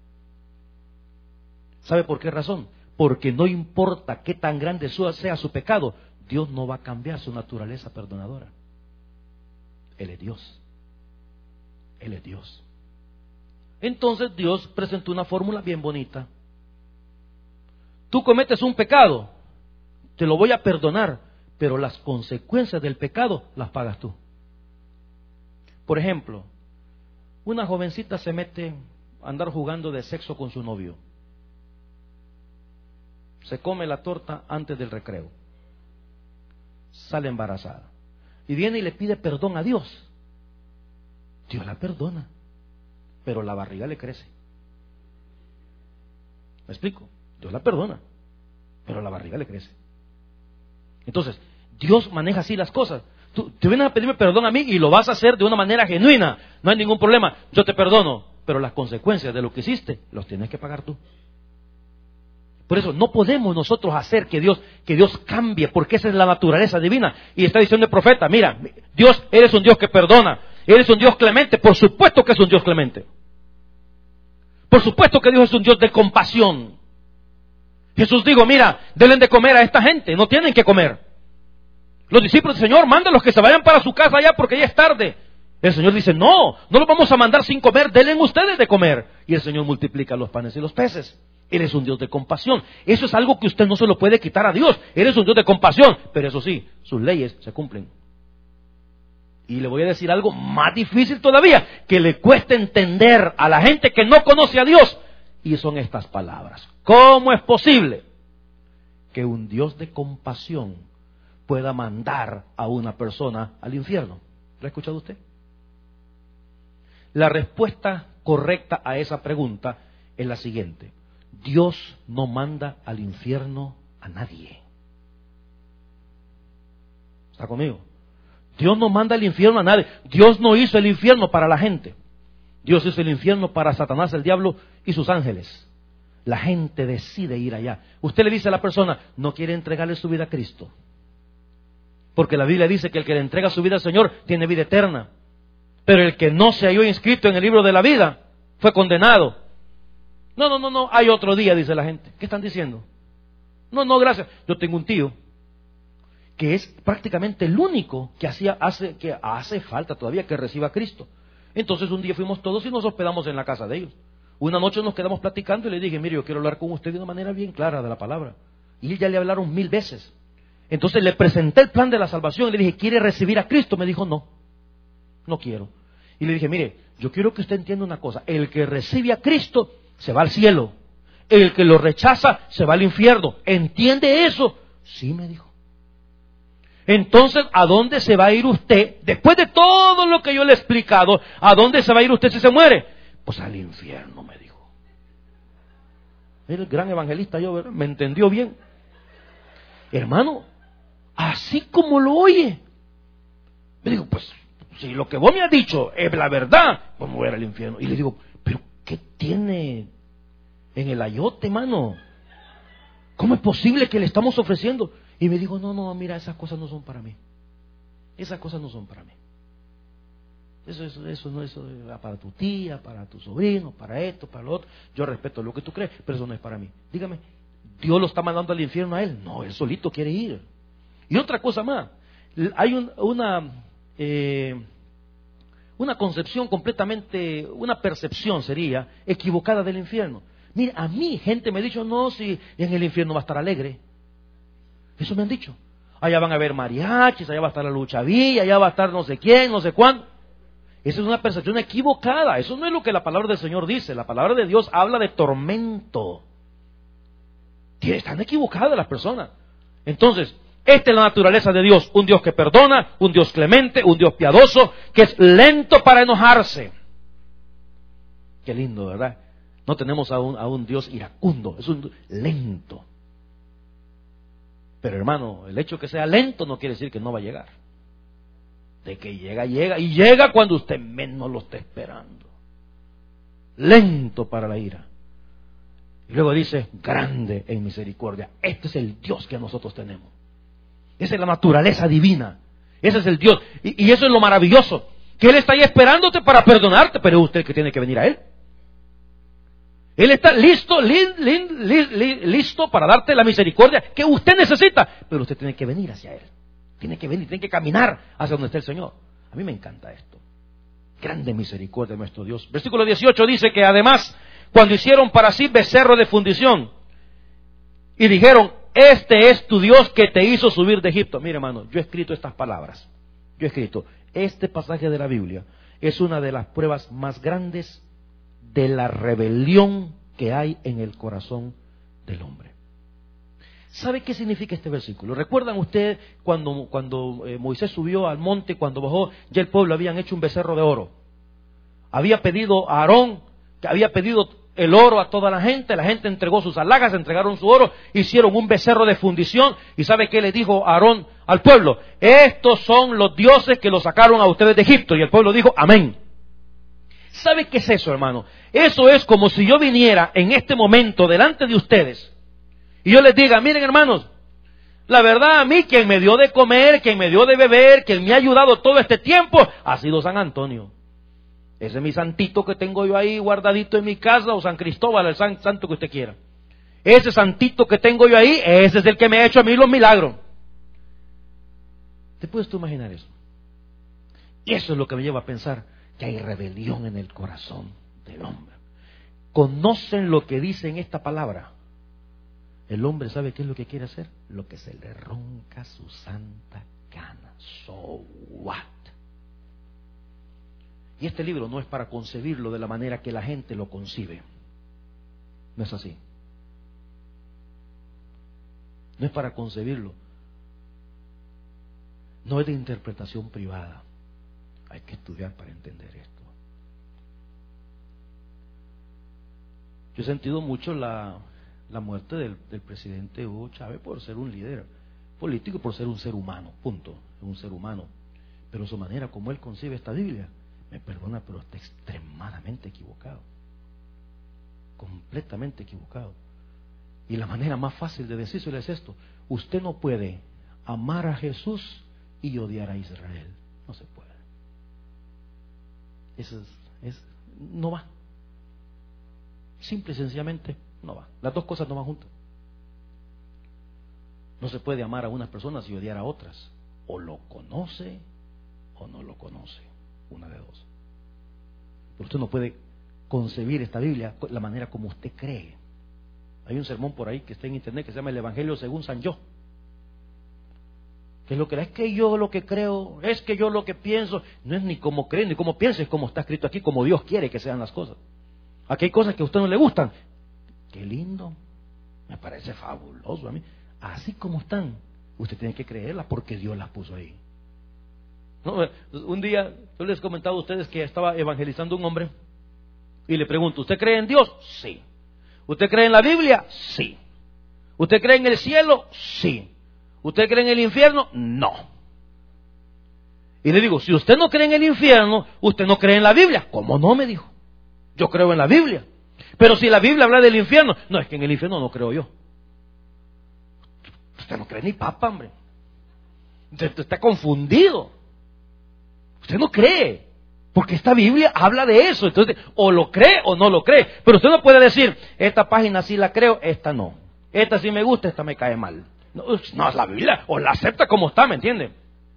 ¿Sabe por qué razón? Porque no importa qué tan grande sea su pecado, Dios no va a cambiar su naturaleza perdonadora. Él es Dios. Él es Dios. Entonces Dios presentó una fórmula bien bonita. Tú cometes un pecado, te lo voy a perdonar, pero las consecuencias del pecado las pagas tú. Por ejemplo, una jovencita se mete a andar jugando de sexo con su novio. Se come la torta antes del recreo. Sale embarazada. Y viene y le pide perdón a Dios. Dios la perdona, pero la barriga le crece. ¿Me explico? Dios la perdona, pero la barriga le crece. Entonces, Dios maneja así las cosas. Tú vienes a pedirme perdón a mí y lo vas a hacer de una manera genuina. No hay ningún problema. Yo te perdono, pero las consecuencias de lo que hiciste los tienes que pagar tú. Por eso no podemos nosotros hacer que Dios cambie, porque esa es la naturaleza divina. Y está diciendo el profeta, mira, Dios, eres un Dios que perdona, eres un Dios clemente. Por supuesto que es un Dios clemente. Por supuesto que Dios es un Dios de compasión. Jesús dijo, mira, denle de comer a esta gente, no tienen que comer. Los discípulos del Señor, mándalos que se vayan para su casa ya porque ya es tarde. El Señor dice, no los vamos a mandar sin comer, denle ustedes de comer. Y el Señor multiplica los panes y los peces. Él es un Dios de compasión. Eso es algo que usted no se lo puede quitar a Dios. Él es un Dios de compasión, pero eso sí, sus leyes se cumplen. Y le voy a decir algo más difícil todavía, que le cuesta entender a la gente que no conoce a Dios. Y son estas palabras. ¿Cómo es posible que un Dios de compasión pueda mandar a una persona al infierno? ¿Lo ha escuchado usted? La respuesta correcta a esa pregunta es la siguiente. Dios no manda al infierno a nadie. ¿Está conmigo? Dios no manda al infierno a nadie. Dios no hizo el infierno para la gente. Dios hizo el infierno para Satanás, el diablo y sus ángeles. La gente decide ir allá. Usted le dice a la persona, no quiere entregarle su vida a Cristo. Porque la Biblia dice que el que le entrega su vida al Señor tiene vida eterna. Pero el que no se halló inscrito en el libro de la vida fue condenado. No, hay otro día, dice la gente. ¿Qué están diciendo? No, gracias. Yo tengo un tío que es prácticamente el único que hace falta todavía que reciba a Cristo. Entonces un día fuimos todos y nos hospedamos en la casa de ellos. Una noche nos quedamos platicando y le dije, mire, yo quiero hablar con usted de una manera bien clara de la palabra. Y él ya le hablaron 1000 veces. Entonces le presenté el plan de la salvación y le dije, ¿quiere recibir a Cristo? Me dijo, no quiero. Y le dije, mire, yo quiero que usted entienda una cosa. El que recibe a Cristo se va al cielo. El que lo rechaza se va al infierno. ¿Entiende eso? Sí, me dijo. Entonces, ¿a dónde se va a ir usted? Después de todo lo que yo le he explicado, ¿a dónde se va a ir usted si se muere? Pues al infierno, me dijo. Era el gran evangelista yo, ¿verdad? Me entendió bien. Hermano, así como lo oye. Me dijo, pues, si lo que vos me has dicho es la verdad, pues me voy a ir al infierno. Y le digo, ¿pero qué tiene en el ayote, hermano? ¿Cómo es posible que le estamos ofreciendo? Y me dijo, no, mira, esas cosas no son para mí. Esas cosas no son para mí. Eso no es para tu tía, para tu sobrino, para esto, para lo otro. Yo respeto lo que tú crees, pero eso no es para mí. Dígame, ¿Dios lo está mandando al infierno a él? No, él solito quiere ir. Y otra cosa más, hay una concepción completamente, una percepción sería equivocada del infierno. Mira, a mí gente me ha dicho, no, si en el infierno va a estar alegre. Eso me han dicho. Allá van a haber mariachis, allá va a estar la lucha villa, allá va a estar no sé quién, no sé cuándo. Esa es una percepción equivocada. Eso no es lo que la palabra del Señor dice. La palabra de Dios habla de tormento. Están equivocadas las personas. Entonces, esta es la naturaleza de Dios. Un Dios que perdona, un Dios clemente, un Dios piadoso, que es lento para enojarse. Qué lindo, ¿verdad? No tenemos a un Dios iracundo, es un lento. Pero hermano, el hecho de que sea lento no quiere decir que no va a llegar. De que llega, y llega cuando usted menos lo está esperando. Lento para la ira. Y luego dice, grande en misericordia. Este es el Dios que nosotros tenemos. Esa es la naturaleza divina. Ese es el Dios. Y eso es lo maravilloso. Que Él está ahí esperándote para perdonarte, pero es usted el que tiene que venir a Él. Él está listo para darte la misericordia que usted necesita, pero usted tiene que venir hacia Él. Tiene que venir, tiene que caminar hacia donde está el Señor. A mí me encanta esto. Grande misericordia de nuestro Dios. Versículo 18 dice que además, cuando hicieron para sí becerro de fundición y dijeron, este es tu Dios que te hizo subir de Egipto. Mire, hermano, yo he escrito estas palabras. Yo he escrito, este pasaje de la Biblia es una de las pruebas más grandes de la rebelión que hay en el corazón del hombre. ¿Sabe qué significa este versículo? ¿Recuerdan ustedes cuando Moisés subió al monte, cuando bajó, ya el pueblo habían hecho un becerro de oro? Había pedido a Aarón, que había pedido el oro a toda la gente entregó sus alhajas, entregaron su oro, hicieron un becerro de fundición, y ¿sabe qué le dijo Aarón al pueblo? Estos son los dioses que los sacaron a ustedes de Egipto, y el pueblo dijo, amén. ¿Sabe qué es eso, hermano? Eso es como si yo viniera en este momento delante de ustedes, y yo les diga, miren hermanos, la verdad a mí quien me dio de comer, quien me dio de beber, quien me ha ayudado todo este tiempo, ha sido San Antonio. Ese es mi santito que tengo yo ahí guardadito en mi casa, o San Cristóbal, el santo que usted quiera. Ese santito que tengo yo ahí, ese es el que me ha hecho a mí los milagros. ¿Te puedes tú imaginar eso? Y eso es lo que me lleva a pensar que hay rebelión en el corazón del hombre. ¿Conocen lo que dice en esta palabra? El hombre sabe qué es lo que quiere hacer, lo que se le ronca su santa gana. So what? Y este libro no es para concebirlo de la manera que la gente lo concibe. No es así. No es para concebirlo. No es de interpretación privada. Hay que estudiar para entender esto. Yo he sentido mucho la muerte del presidente Hugo Chávez por ser un líder político, por ser un ser humano, punto. Un ser humano. Pero su manera como él concibe esta Biblia, me perdona, pero está extremadamente equivocado. Completamente equivocado. Y la manera más fácil de decírselo es esto: usted no puede amar a Jesús y odiar a Israel. No se puede. Eso no va. Simple y sencillamente no va. Las dos cosas no van juntas. No se puede amar a unas personas y odiar a otras. O lo conoce o no lo conoce. Una de dos. Pero usted no puede concebir esta Biblia la manera como usted cree. Hay un sermón por ahí que está en internet que se llama El Evangelio según San Yo. Que es lo que es que yo lo que creo, es que yo lo que pienso, no es ni como creo ni como pienso, es como está escrito aquí, como Dios quiere que sean las cosas. Aquí hay cosas que a usted no le gustan. Qué lindo, me parece fabuloso a mí. Así como están, usted tiene que creerlas porque Dios las puso ahí. No, un día yo les he comentado a ustedes que estaba evangelizando un hombre y le pregunto, ¿usted cree en Dios? Sí. ¿Usted cree en la Biblia? Sí. ¿Usted cree en el cielo? Sí. ¿Usted cree en el infierno? No. Y le digo, si usted no cree en el infierno, usted no cree en la Biblia. ¿Cómo no? Me dijo. Yo creo en la Biblia. Pero si la Biblia habla del infierno, no, es que en el infierno no creo yo. Usted no cree ni papa, hombre. Usted está confundido. Usted no cree, porque esta Biblia habla de eso. Entonces, o lo cree o no lo cree. Pero usted no puede decir, esta página sí la creo, esta no. Esta sí me gusta, esta me cae mal. No, es la Biblia, o la acepta como está, ¿me entiende?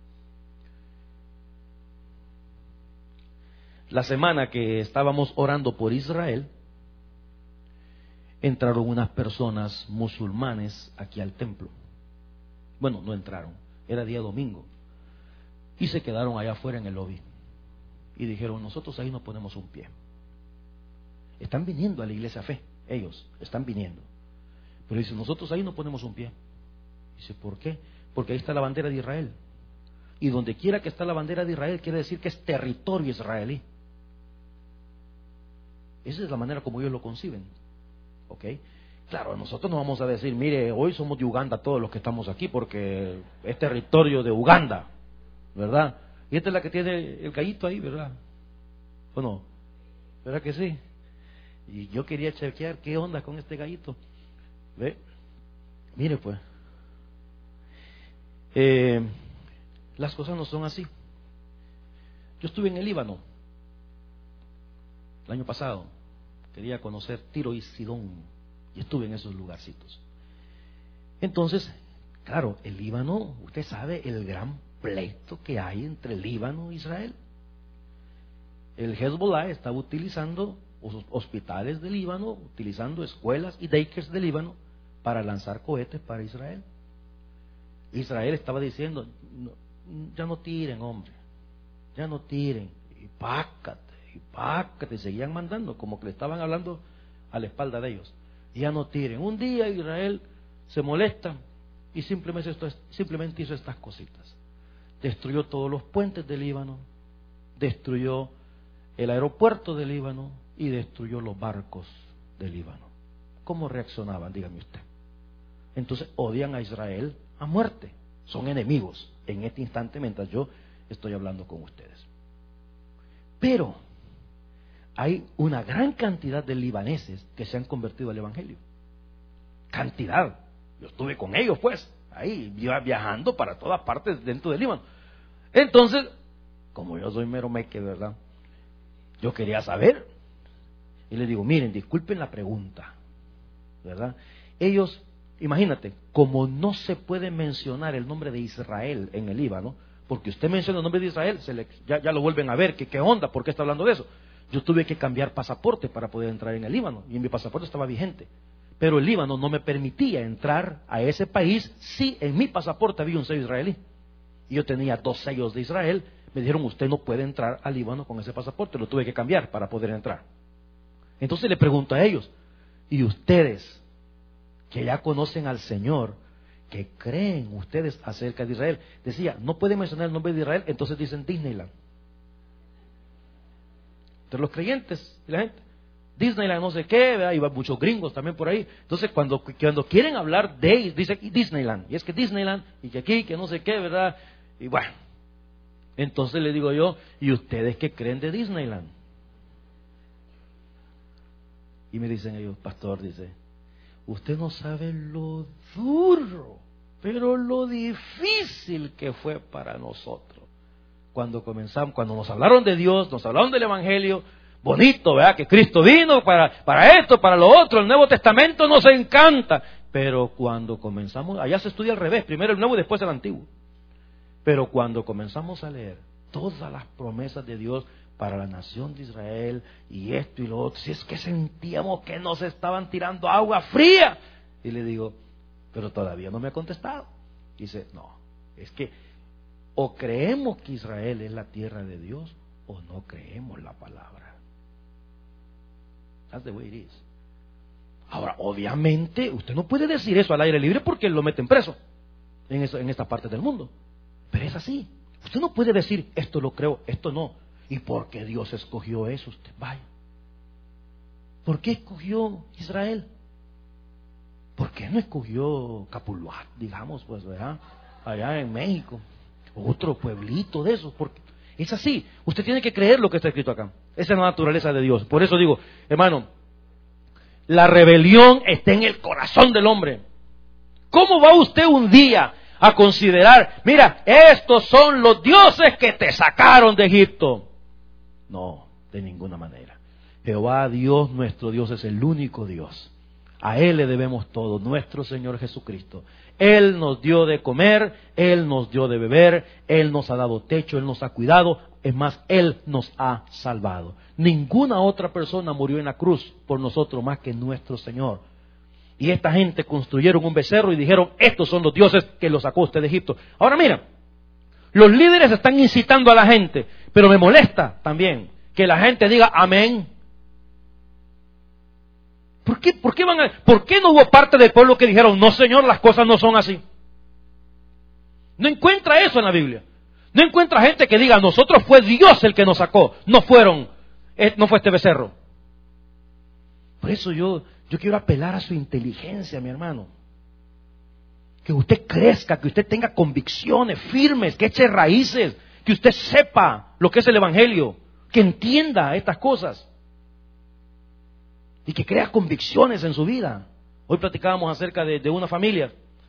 La semana que estábamos orando por Israel, entraron unas personas musulmanes aquí al templo. Bueno, no entraron, era día domingo. Y se quedaron allá afuera en el lobby. Y dijeron, nosotros ahí no ponemos un pie. Están viniendo a la iglesia Fe, ellos están viniendo. Pero dicen, nosotros ahí no ponemos un pie. Dice, ¿por qué? Porque ahí está la bandera de Israel. Y donde quiera que está la bandera de Israel, quiere decir que es territorio israelí. Esa es la manera como ellos lo conciben. ¿Ok? Claro, nosotros no vamos a decir, mire, hoy somos de Uganda todos los que estamos aquí, porque es territorio de Uganda, ¿verdad? Y esta es la que tiene el gallito ahí, ¿verdad? ¿O no? ¿Verdad que sí? Y yo quería chequear qué onda con este gallito. ¿Ve? Mire pues, las cosas no son así. Yo estuve en el Líbano el año pasado, quería conocer Tiro y Sidón, y estuve en esos lugarcitos. Entonces, claro, el Líbano, usted sabe el gran pleito que hay entre Líbano e Israel. El Hezbollah estaba utilizando hospitales de Líbano, utilizando escuelas y daycares de Líbano para lanzar cohetes para Israel. Israel estaba diciendo, no, ya no tiren, hombre, ya no tiren, y pácate, seguían mandando, como que le estaban hablando a la espalda de ellos, ya no tiren. Un día Israel se molesta y simplemente hizo estas cositas. Destruyó todos los puentes del Líbano, destruyó el aeropuerto del Líbano y destruyó los barcos del Líbano. ¿Cómo reaccionaban? Dígame usted. Entonces odian a Israel a muerte. Son enemigos en este instante mientras yo estoy hablando con ustedes. Pero hay una gran cantidad de libaneses que se han convertido al Evangelio. Cantidad. Yo estuve con ellos pues, ahí viajando para todas partes dentro del Líbano. Entonces, como yo soy mero meque, ¿verdad? Yo quería saber. Y les digo, miren, disculpen la pregunta, ¿verdad? Ellos, imagínate, como no se puede mencionar el nombre de Israel en el Líbano, porque usted menciona el nombre de Israel, ya lo vuelven a ver, que qué onda, ¿por qué está hablando de eso? Yo tuve que cambiar pasaporte para poder entrar en el Líbano, y mi pasaporte estaba vigente. Pero el Líbano no me permitía entrar a ese país si en mi pasaporte había un sello israelí. Y yo tenía 2 sellos de Israel. Me dijeron, usted no puede entrar al Líbano con ese pasaporte, lo tuve que cambiar para poder entrar. Entonces le pregunto a ellos, ¿y ustedes que ya conocen al Señor, qué creen ustedes acerca de Israel? Decía, no pueden mencionar el nombre de Israel, entonces dicen Disneyland. Entre los creyentes y la gente, Disneyland no sé qué, ¿verdad? Y va muchos gringos también por ahí. Entonces cuando quieren hablar de, dicen Disneyland, y es que Disneyland, y que aquí, que no sé qué, ¿verdad? Y bueno, entonces le digo yo, ¿y ustedes qué creen de Disneyland? Y me dicen ellos, pastor, dice, usted no sabe lo duro, pero lo difícil que fue para nosotros. Cuando nos hablaron de Dios, nos hablaron del Evangelio, bonito, ¿verdad? Que Cristo vino para esto, para lo otro, el Nuevo Testamento nos encanta. Pero cuando comenzamos, allá se estudia al revés, primero el Nuevo y después el Antiguo. Pero cuando comenzamos a leer todas las promesas de Dios para la nación de Israel y esto y lo otro, si es que sentíamos que nos estaban tirando agua fría. Y le digo, pero todavía no me ha contestado. Dice, no, es que o creemos que Israel es la tierra de Dios o no creemos la palabra. That's the way it is. Ahora, obviamente, usted no puede decir eso al aire libre porque lo meten preso en esta parte del mundo. Pero es así. Usted no puede decir, esto lo creo, esto no. ¿Y por qué Dios escogió eso? Usted vaya. ¿Por qué escogió Israel? ¿Por qué no escogió Capuluat, digamos, pues, ¿verdad? Allá en México? Otro pueblito de esos. Porque es así. Usted tiene que creer lo que está escrito acá. Esa es la naturaleza de Dios. Por eso digo, hermano, la rebelión está en el corazón del hombre. ¿Cómo va usted un día a considerar, mira, estos son los dioses que te sacaron de Egipto? No, de ninguna manera. Jehová Dios, nuestro Dios, es el único Dios. A Él le debemos todo, nuestro Señor Jesucristo. Él nos dio de comer, Él nos dio de beber, Él nos ha dado techo, Él nos ha cuidado. Es más, Él nos ha salvado. Ninguna otra persona murió en la cruz por nosotros más que nuestro Señor. Y esta gente construyeron un becerro y dijeron, estos son los dioses que los sacó usted de Egipto. Ahora mira, los líderes están incitando a la gente, pero me molesta también que la gente diga amén. ¿Por qué no hubo parte del pueblo que dijeron, no señor, las cosas no son así? No encuentra eso en la Biblia. No encuentra gente que diga, nosotros fue Dios el que nos sacó, no fue este becerro. Por eso yo quiero apelar a su inteligencia, mi hermano. Que usted crezca, que usted tenga convicciones firmes, que eche raíces, que usted sepa lo que es el Evangelio, que entienda estas cosas. y que crea convicciones en su vida. Hoy platicábamos acerca de una familia.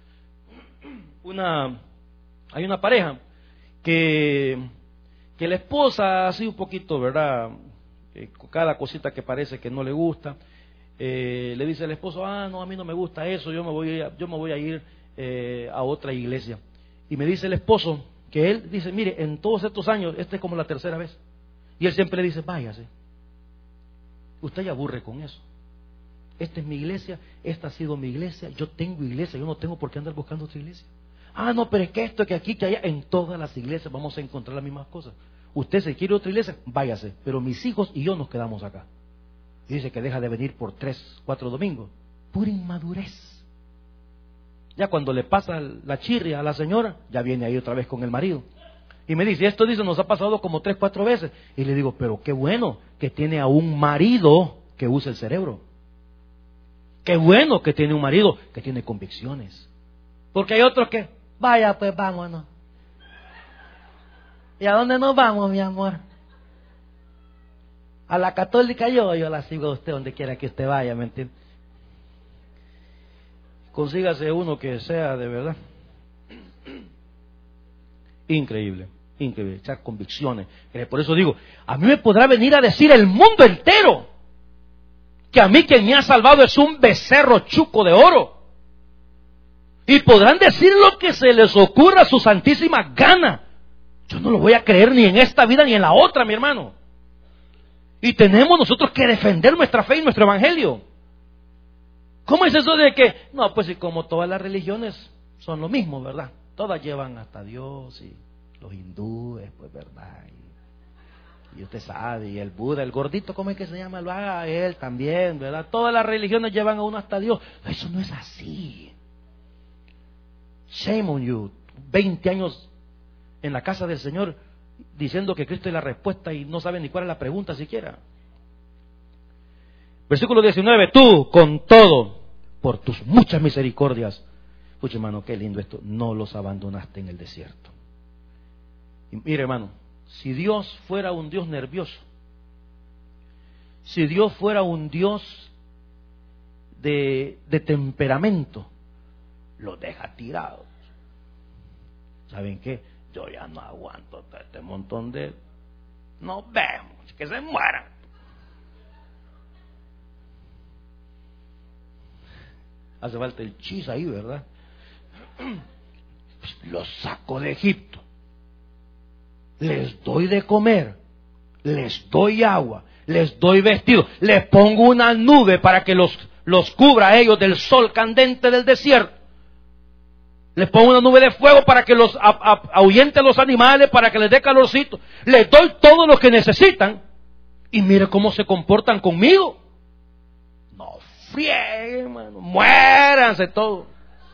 Hay una pareja que la esposa así un poquito, ¿verdad? Cada cosita que parece que no le gusta, le dice al esposo, no, a mí no me gusta eso, yo me voy a ir a otra iglesia. Y me dice el esposo que él dice, mire, en todos estos años, esta es como la tercera vez. Y él siempre le dice, váyase. Usted ya aburre con eso. Esta es mi iglesia, esta ha sido mi iglesia, yo tengo iglesia, yo no tengo por qué andar buscando otra iglesia. No, pero es que esto, que aquí, que allá, en todas las iglesias vamos a encontrar las mismas cosas. Usted se quiere otra iglesia, váyase, pero mis hijos y yo nos quedamos acá. Y dice que deja de venir por 3, 4 domingos. Pura inmadurez. Ya cuando le pasa la chirria a la señora, ya viene ahí otra vez con el marido. Y me dice, esto dice, nos ha pasado como 3, 4 veces. Y le digo, pero qué bueno que tiene a un marido que usa el cerebro. Qué bueno que tiene un marido que tiene convicciones. Porque hay otros que, vaya pues vámonos. ¿Y a dónde nos vamos, mi amor? A la católica yo la sigo a usted donde quiera que usted vaya, ¿me entiende? Consígase uno que sea de verdad. Increíble, increíble, echar convicciones. Por eso digo, a mí me podrá venir a decir el mundo entero que a mí quien me ha salvado es un becerro chuco de oro. Y podrán decir lo que se les ocurra a su santísima gana. Yo no lo voy a creer ni en esta vida ni en la otra, mi hermano. Y tenemos nosotros que defender nuestra fe y nuestro evangelio. ¿Cómo es eso de que, no, pues y como todas las religiones son lo mismo, ¿verdad? Todas llevan hasta Dios y los hindúes, pues, ¿verdad? Y usted sabe, y el Buda, el gordito, ¿cómo es que se llama? Él también, ¿verdad? Todas las religiones llevan a uno hasta Dios. Eso no es así. Shame on you. 20 años en la casa del Señor diciendo que Cristo es la respuesta y no sabe ni cuál es la pregunta siquiera. Versículo 19, tú con todo, por tus muchas misericordias. Escuche, hermano, qué lindo esto. No los abandonaste en el desierto. Y mire, hermano, si Dios fuera un Dios nervioso, si Dios fuera un Dios de temperamento, los deja tirados. ¿Saben qué? Yo ya no aguanto este montón de... Nos vemos, que se mueran. Hace falta el chis ahí, ¿verdad? Los saco de Egipto. Les doy de comer. Les doy agua. Les doy vestido. Les pongo una nube para que los cubra a ellos del sol candente del desierto. Les pongo una nube de fuego para que los ahuyente a los animales, para que les dé calorcito. Les doy todo lo que necesitan. Y mire cómo se comportan conmigo. No frieguen, hermano. Muéranse todos.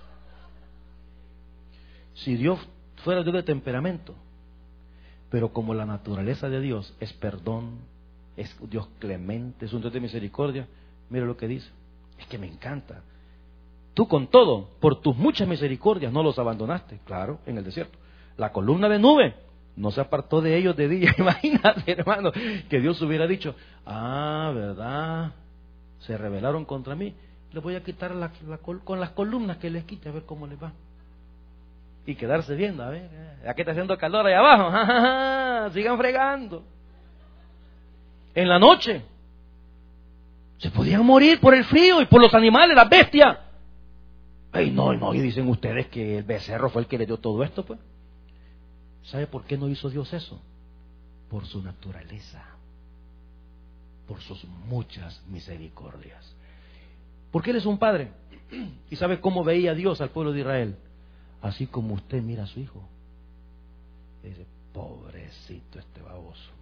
Si Dios fuera Dios de temperamento, pero como la naturaleza de Dios es perdón, es Dios clemente, es un Dios de misericordia, mire lo que dice. Es que me encanta. Tú con todo, por tus muchas misericordias, no los abandonaste, claro, en el desierto. La columna de nube no se apartó de ellos de día. Imagínate, hermano, que Dios hubiera dicho, ¿verdad? Se rebelaron contra mí. Les voy a quitar con las columnas que les quite, a ver cómo les va. Y quedarse viendo, a ver, aquí está haciendo calor allá abajo, sigan fregando. En la noche se podían morir por el frío y por los animales, las bestias. No, y dicen ustedes que el becerro fue el que le dio todo esto, pues. ¿Sabe por qué no hizo Dios eso? Por su naturaleza, por sus muchas misericordias. Porque Él es un padre. ¿Y sabe cómo veía Dios al pueblo de Israel? Así como usted mira a su hijo. Y dice, pobrecito este baboso.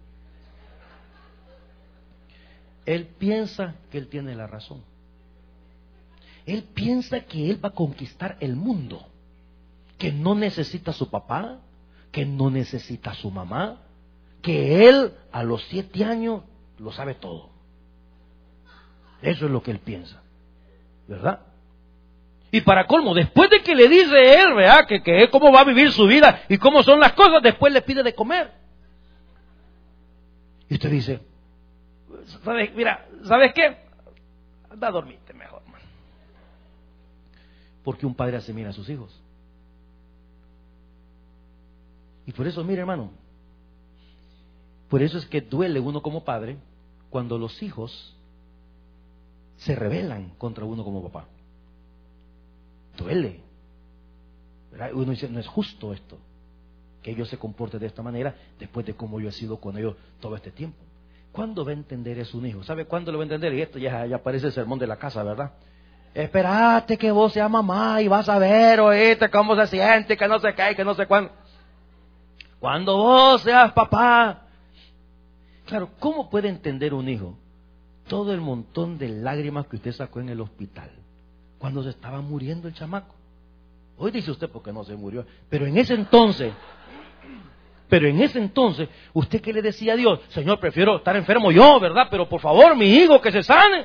Él piensa que él tiene la razón. Él piensa que él va a conquistar el mundo, que no necesita a su papá, que no necesita a su mamá, que él a los 7 años lo sabe todo. Eso es lo que él piensa, ¿verdad? Y para colmo, después de que le dice él, ¿verdad? Que cómo va a vivir su vida y cómo son las cosas, después le pide de comer. Y usted dice, ¿sabes qué? anda a dormirte mejor, man. Porque un padre así mira a sus hijos. Y por eso, mire, hermano, por eso es que duele uno como padre cuando los hijos se rebelan contra uno como papá. Duele, ¿verdad? Uno dice, no es justo esto, que ellos se comporten de esta manera después de cómo yo he sido con ellos todo este tiempo. ¿Cuándo va a entender eso un hijo? ¿Sabe cuándo lo va a entender? Y esto ya parece el sermón de la casa, ¿verdad? Esperate que vos seas mamá y vas a ver, oíste, cómo se siente, que no se cae, que no sé cuándo. Cuando vos seas papá. Claro, ¿cómo puede entender un hijo todo el montón de lágrimas que usted sacó en el hospital cuando se estaba muriendo el chamaco? Hoy dice usted porque no se murió, pero en ese entonces, ¿usted qué le decía a Dios? Señor, prefiero estar enfermo yo, ¿verdad? Pero por favor, mi hijo, que se sane.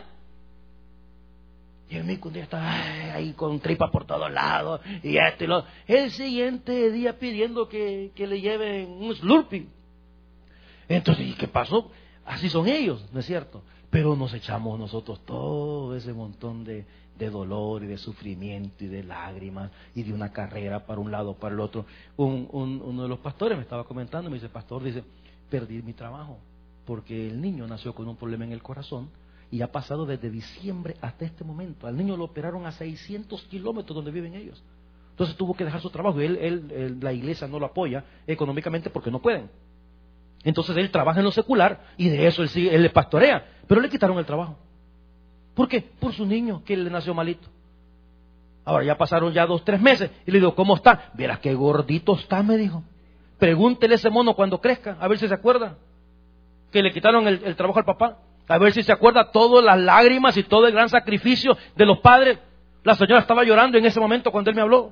Y el mico un día está ahí con tripas por todos lados, y esto y lo. El siguiente día pidiendo que le lleven un Slurpee. Entonces, ¿y qué pasó? Así son ellos, ¿no es cierto? Pero nos echamos nosotros todo ese montón de dolor y de sufrimiento y de lágrimas y de una carrera para un lado, para el otro. Uno de los pastores me estaba comentando, me dice, pastor, dice, perdí mi trabajo porque el niño nació con un problema en el corazón y ha pasado desde diciembre hasta este momento. Al niño lo operaron a 600 kilómetros donde viven ellos. Entonces tuvo que dejar su trabajo y la iglesia no lo apoya económicamente porque no pueden. Entonces él trabaja en lo secular y de eso él le pastorea, pero le quitaron el trabajo. ¿Por qué? Por su niño que le nació malito. Ahora ya pasaron ya 2-3 meses y le digo, ¿cómo está? Verás qué gordito está, me dijo. Pregúntele a ese mono cuando crezca, a ver si se acuerda que le quitaron el trabajo al papá. A ver si se acuerda todas las lágrimas y todo el gran sacrificio de los padres. La señora estaba llorando en ese momento cuando él me habló.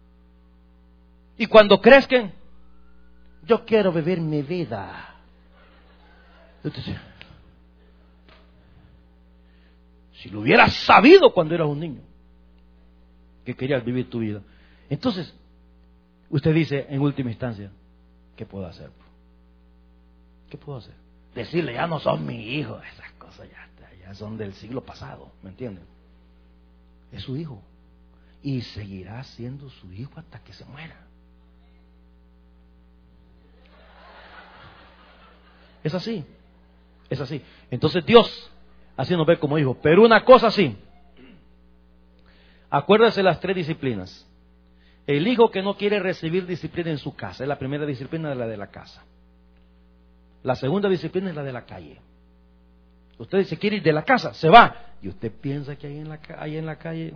Y cuando crezcan, yo quiero vivir mi vida. Entonces, si lo hubieras sabido cuando eras un niño, que querías vivir tu vida. Entonces, usted dice en última instancia, ¿qué puedo hacer? ¿Qué puedo hacer? Decirle, ya no son mi hijo. Esas cosas ya son del siglo pasado, ¿me entienden? Es su hijo. Y seguirá siendo su hijo hasta que se muera. Es así, es así. Entonces Dios así nos ve como hijos. Pero una cosa sí, acuérdese las 3 disciplinas. El hijo que no quiere recibir disciplina en su casa, es la primera disciplina, es la de la casa. La segunda disciplina es la de la calle. Usted se quiere ir de la casa, se va. Y usted piensa que ahí en la calle,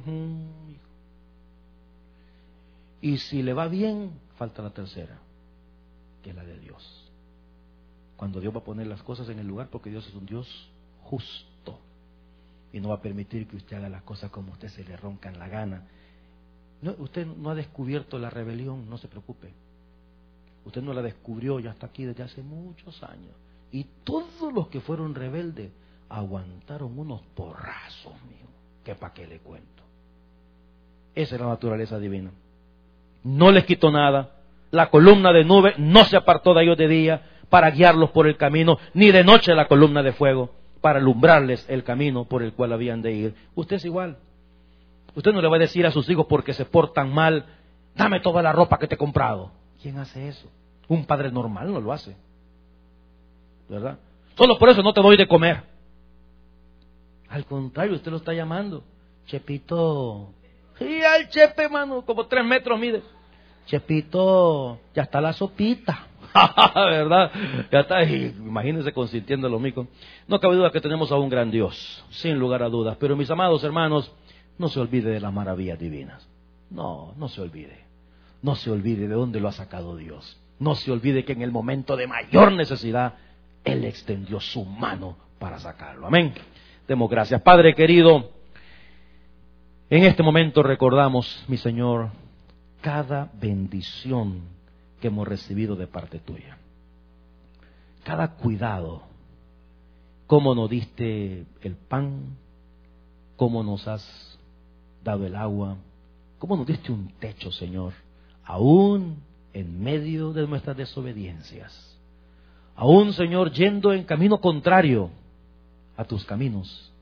y si le va bien, falta la tercera, que es la de Dios. Cuando Dios va a poner las cosas en el lugar, porque Dios es un Dios justo y no va a permitir que usted haga las cosas como a usted se le ronca en la gana. No, usted no ha descubierto la rebelión, no se preocupe. Usted no la descubrió, ya está aquí desde hace muchos años. Y todos los que fueron rebeldes aguantaron unos porrazos, mío, que para qué le cuento. Esa es la naturaleza divina. No les quitó nada. La columna de nube no se apartó de ellos de día para guiarlos por el camino, ni de noche la columna de fuego para alumbrarles el camino por el cual habían de ir. Usted es igual. Usted no le va a decir a sus hijos porque se portan mal, dame toda la ropa que te he comprado. ¿Quién hace eso? Un padre normal no lo hace, ¿verdad? Solo por eso no te doy de comer. Al contrario, usted lo está llamando Chepito. Y al Chepe, hermano, como 3 metros mide. Chepito, ya está la sopita. ¿Verdad? Ya está, imagínense consintiendo los micos. No cabe duda que tenemos a un gran Dios, sin lugar a dudas. Pero mis amados hermanos, no se olvide de las maravillas divinas. No se olvide. No se olvide de dónde lo ha sacado Dios. No se olvide que en el momento de mayor necesidad, Él extendió su mano para sacarlo. Amén. Demos gracias. Padre querido, en este momento recordamos, mi Señor, cada bendición que hemos recibido de parte tuya. Cada cuidado, cómo nos diste el pan, cómo nos has dado el agua, cómo nos diste un techo, Señor, aún en medio de nuestras desobediencias, aún, Señor, yendo en camino contrario a tus caminos,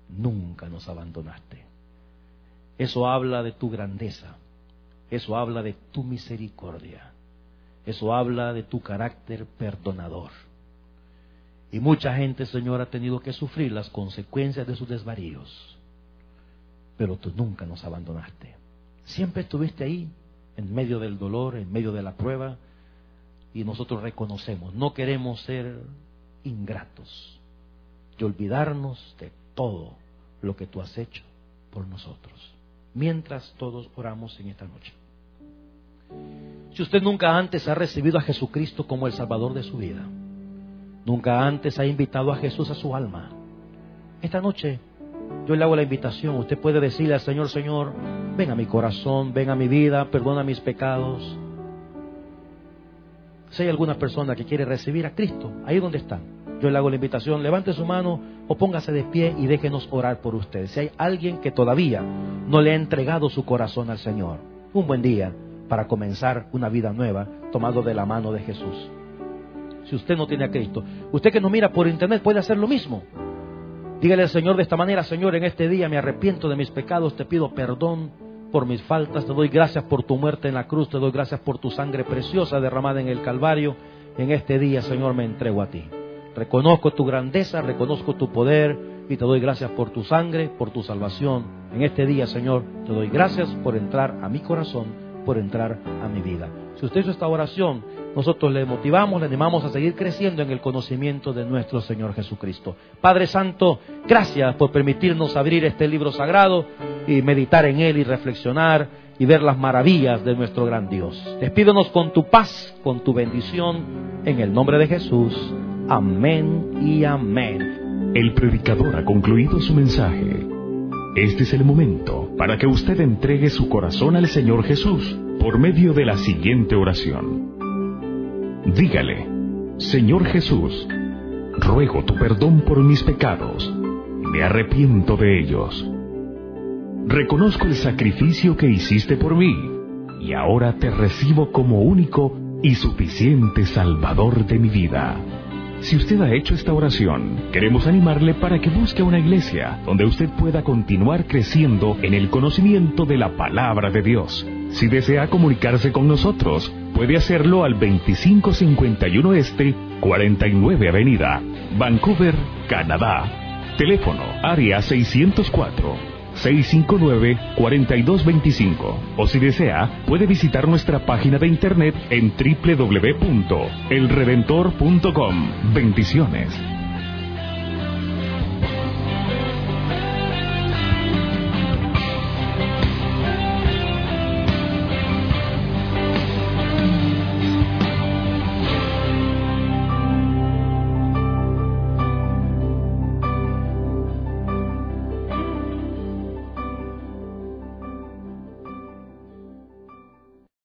nunca nos abandonaste. Eso habla de tu grandeza, eso habla de tu misericordia, eso habla de tu carácter perdonador. Y mucha gente, Señor, ha tenido que sufrir las consecuencias de sus desvaríos, pero tú nunca nos abandonaste. Siempre estuviste ahí, en medio del dolor, en medio de la prueba, y nosotros reconocemos, no queremos ser ingratos y olvidarnos de todo lo que tú has hecho por nosotros. Mientras todos oramos en esta noche. Si usted nunca antes ha recibido a Jesucristo como el Salvador de su vida, nunca antes ha invitado a Jesús a su alma, esta noche yo le hago la invitación. Usted puede decirle al Señor: Señor, ven a mi corazón, ven a mi vida, perdona mis pecados. Si hay alguna persona que quiere recibir a Cristo, ahí donde está, yo le hago la invitación, levante su mano o póngase de pie y déjenos orar por usted. Si hay alguien que todavía no le ha entregado su corazón al Señor, un buen día para comenzar una vida nueva tomado de la mano de Jesús. Si usted no tiene a Cristo, usted que nos mira por internet puede hacer lo mismo. Dígale al Señor de esta manera: Señor, en este día me arrepiento de mis pecados, te pido perdón por mis faltas, te doy gracias por tu muerte en la cruz, te doy gracias por tu sangre preciosa derramada en el Calvario. En este día, Señor, me entrego a ti. Reconozco tu grandeza, reconozco tu poder y te doy gracias por tu sangre, por tu salvación. En este día, Señor, te doy gracias por entrar a mi corazón, por entrar a mi vida. Si usted hizo esta oración, nosotros le motivamos, le animamos a seguir creciendo en el conocimiento de nuestro Señor Jesucristo. Padre Santo, gracias por permitirnos abrir este libro sagrado y meditar en él y reflexionar y ver las maravillas de nuestro gran Dios. Despídenos con tu paz, con tu bendición, en el nombre de Jesús. Amén y amén. El predicador ha concluido su mensaje. Este es el momento para que usted entregue su corazón al Señor Jesús por medio de la siguiente oración. Dígale: Señor Jesús, ruego tu perdón por mis pecados. Me arrepiento de ellos. Reconozco el sacrificio que hiciste por mí y ahora te recibo como único y suficiente Salvador de mi vida. Si usted ha hecho esta oración, queremos animarle para que busque una iglesia donde usted pueda continuar creciendo en el conocimiento de la palabra de Dios. Si desea comunicarse con nosotros, puede hacerlo al 2551 Este, 49 Avenida, Vancouver, Canadá. Teléfono: área 604-659-4225. O si desea, puede visitar nuestra página de internet en www.elredentor.com. Bendiciones.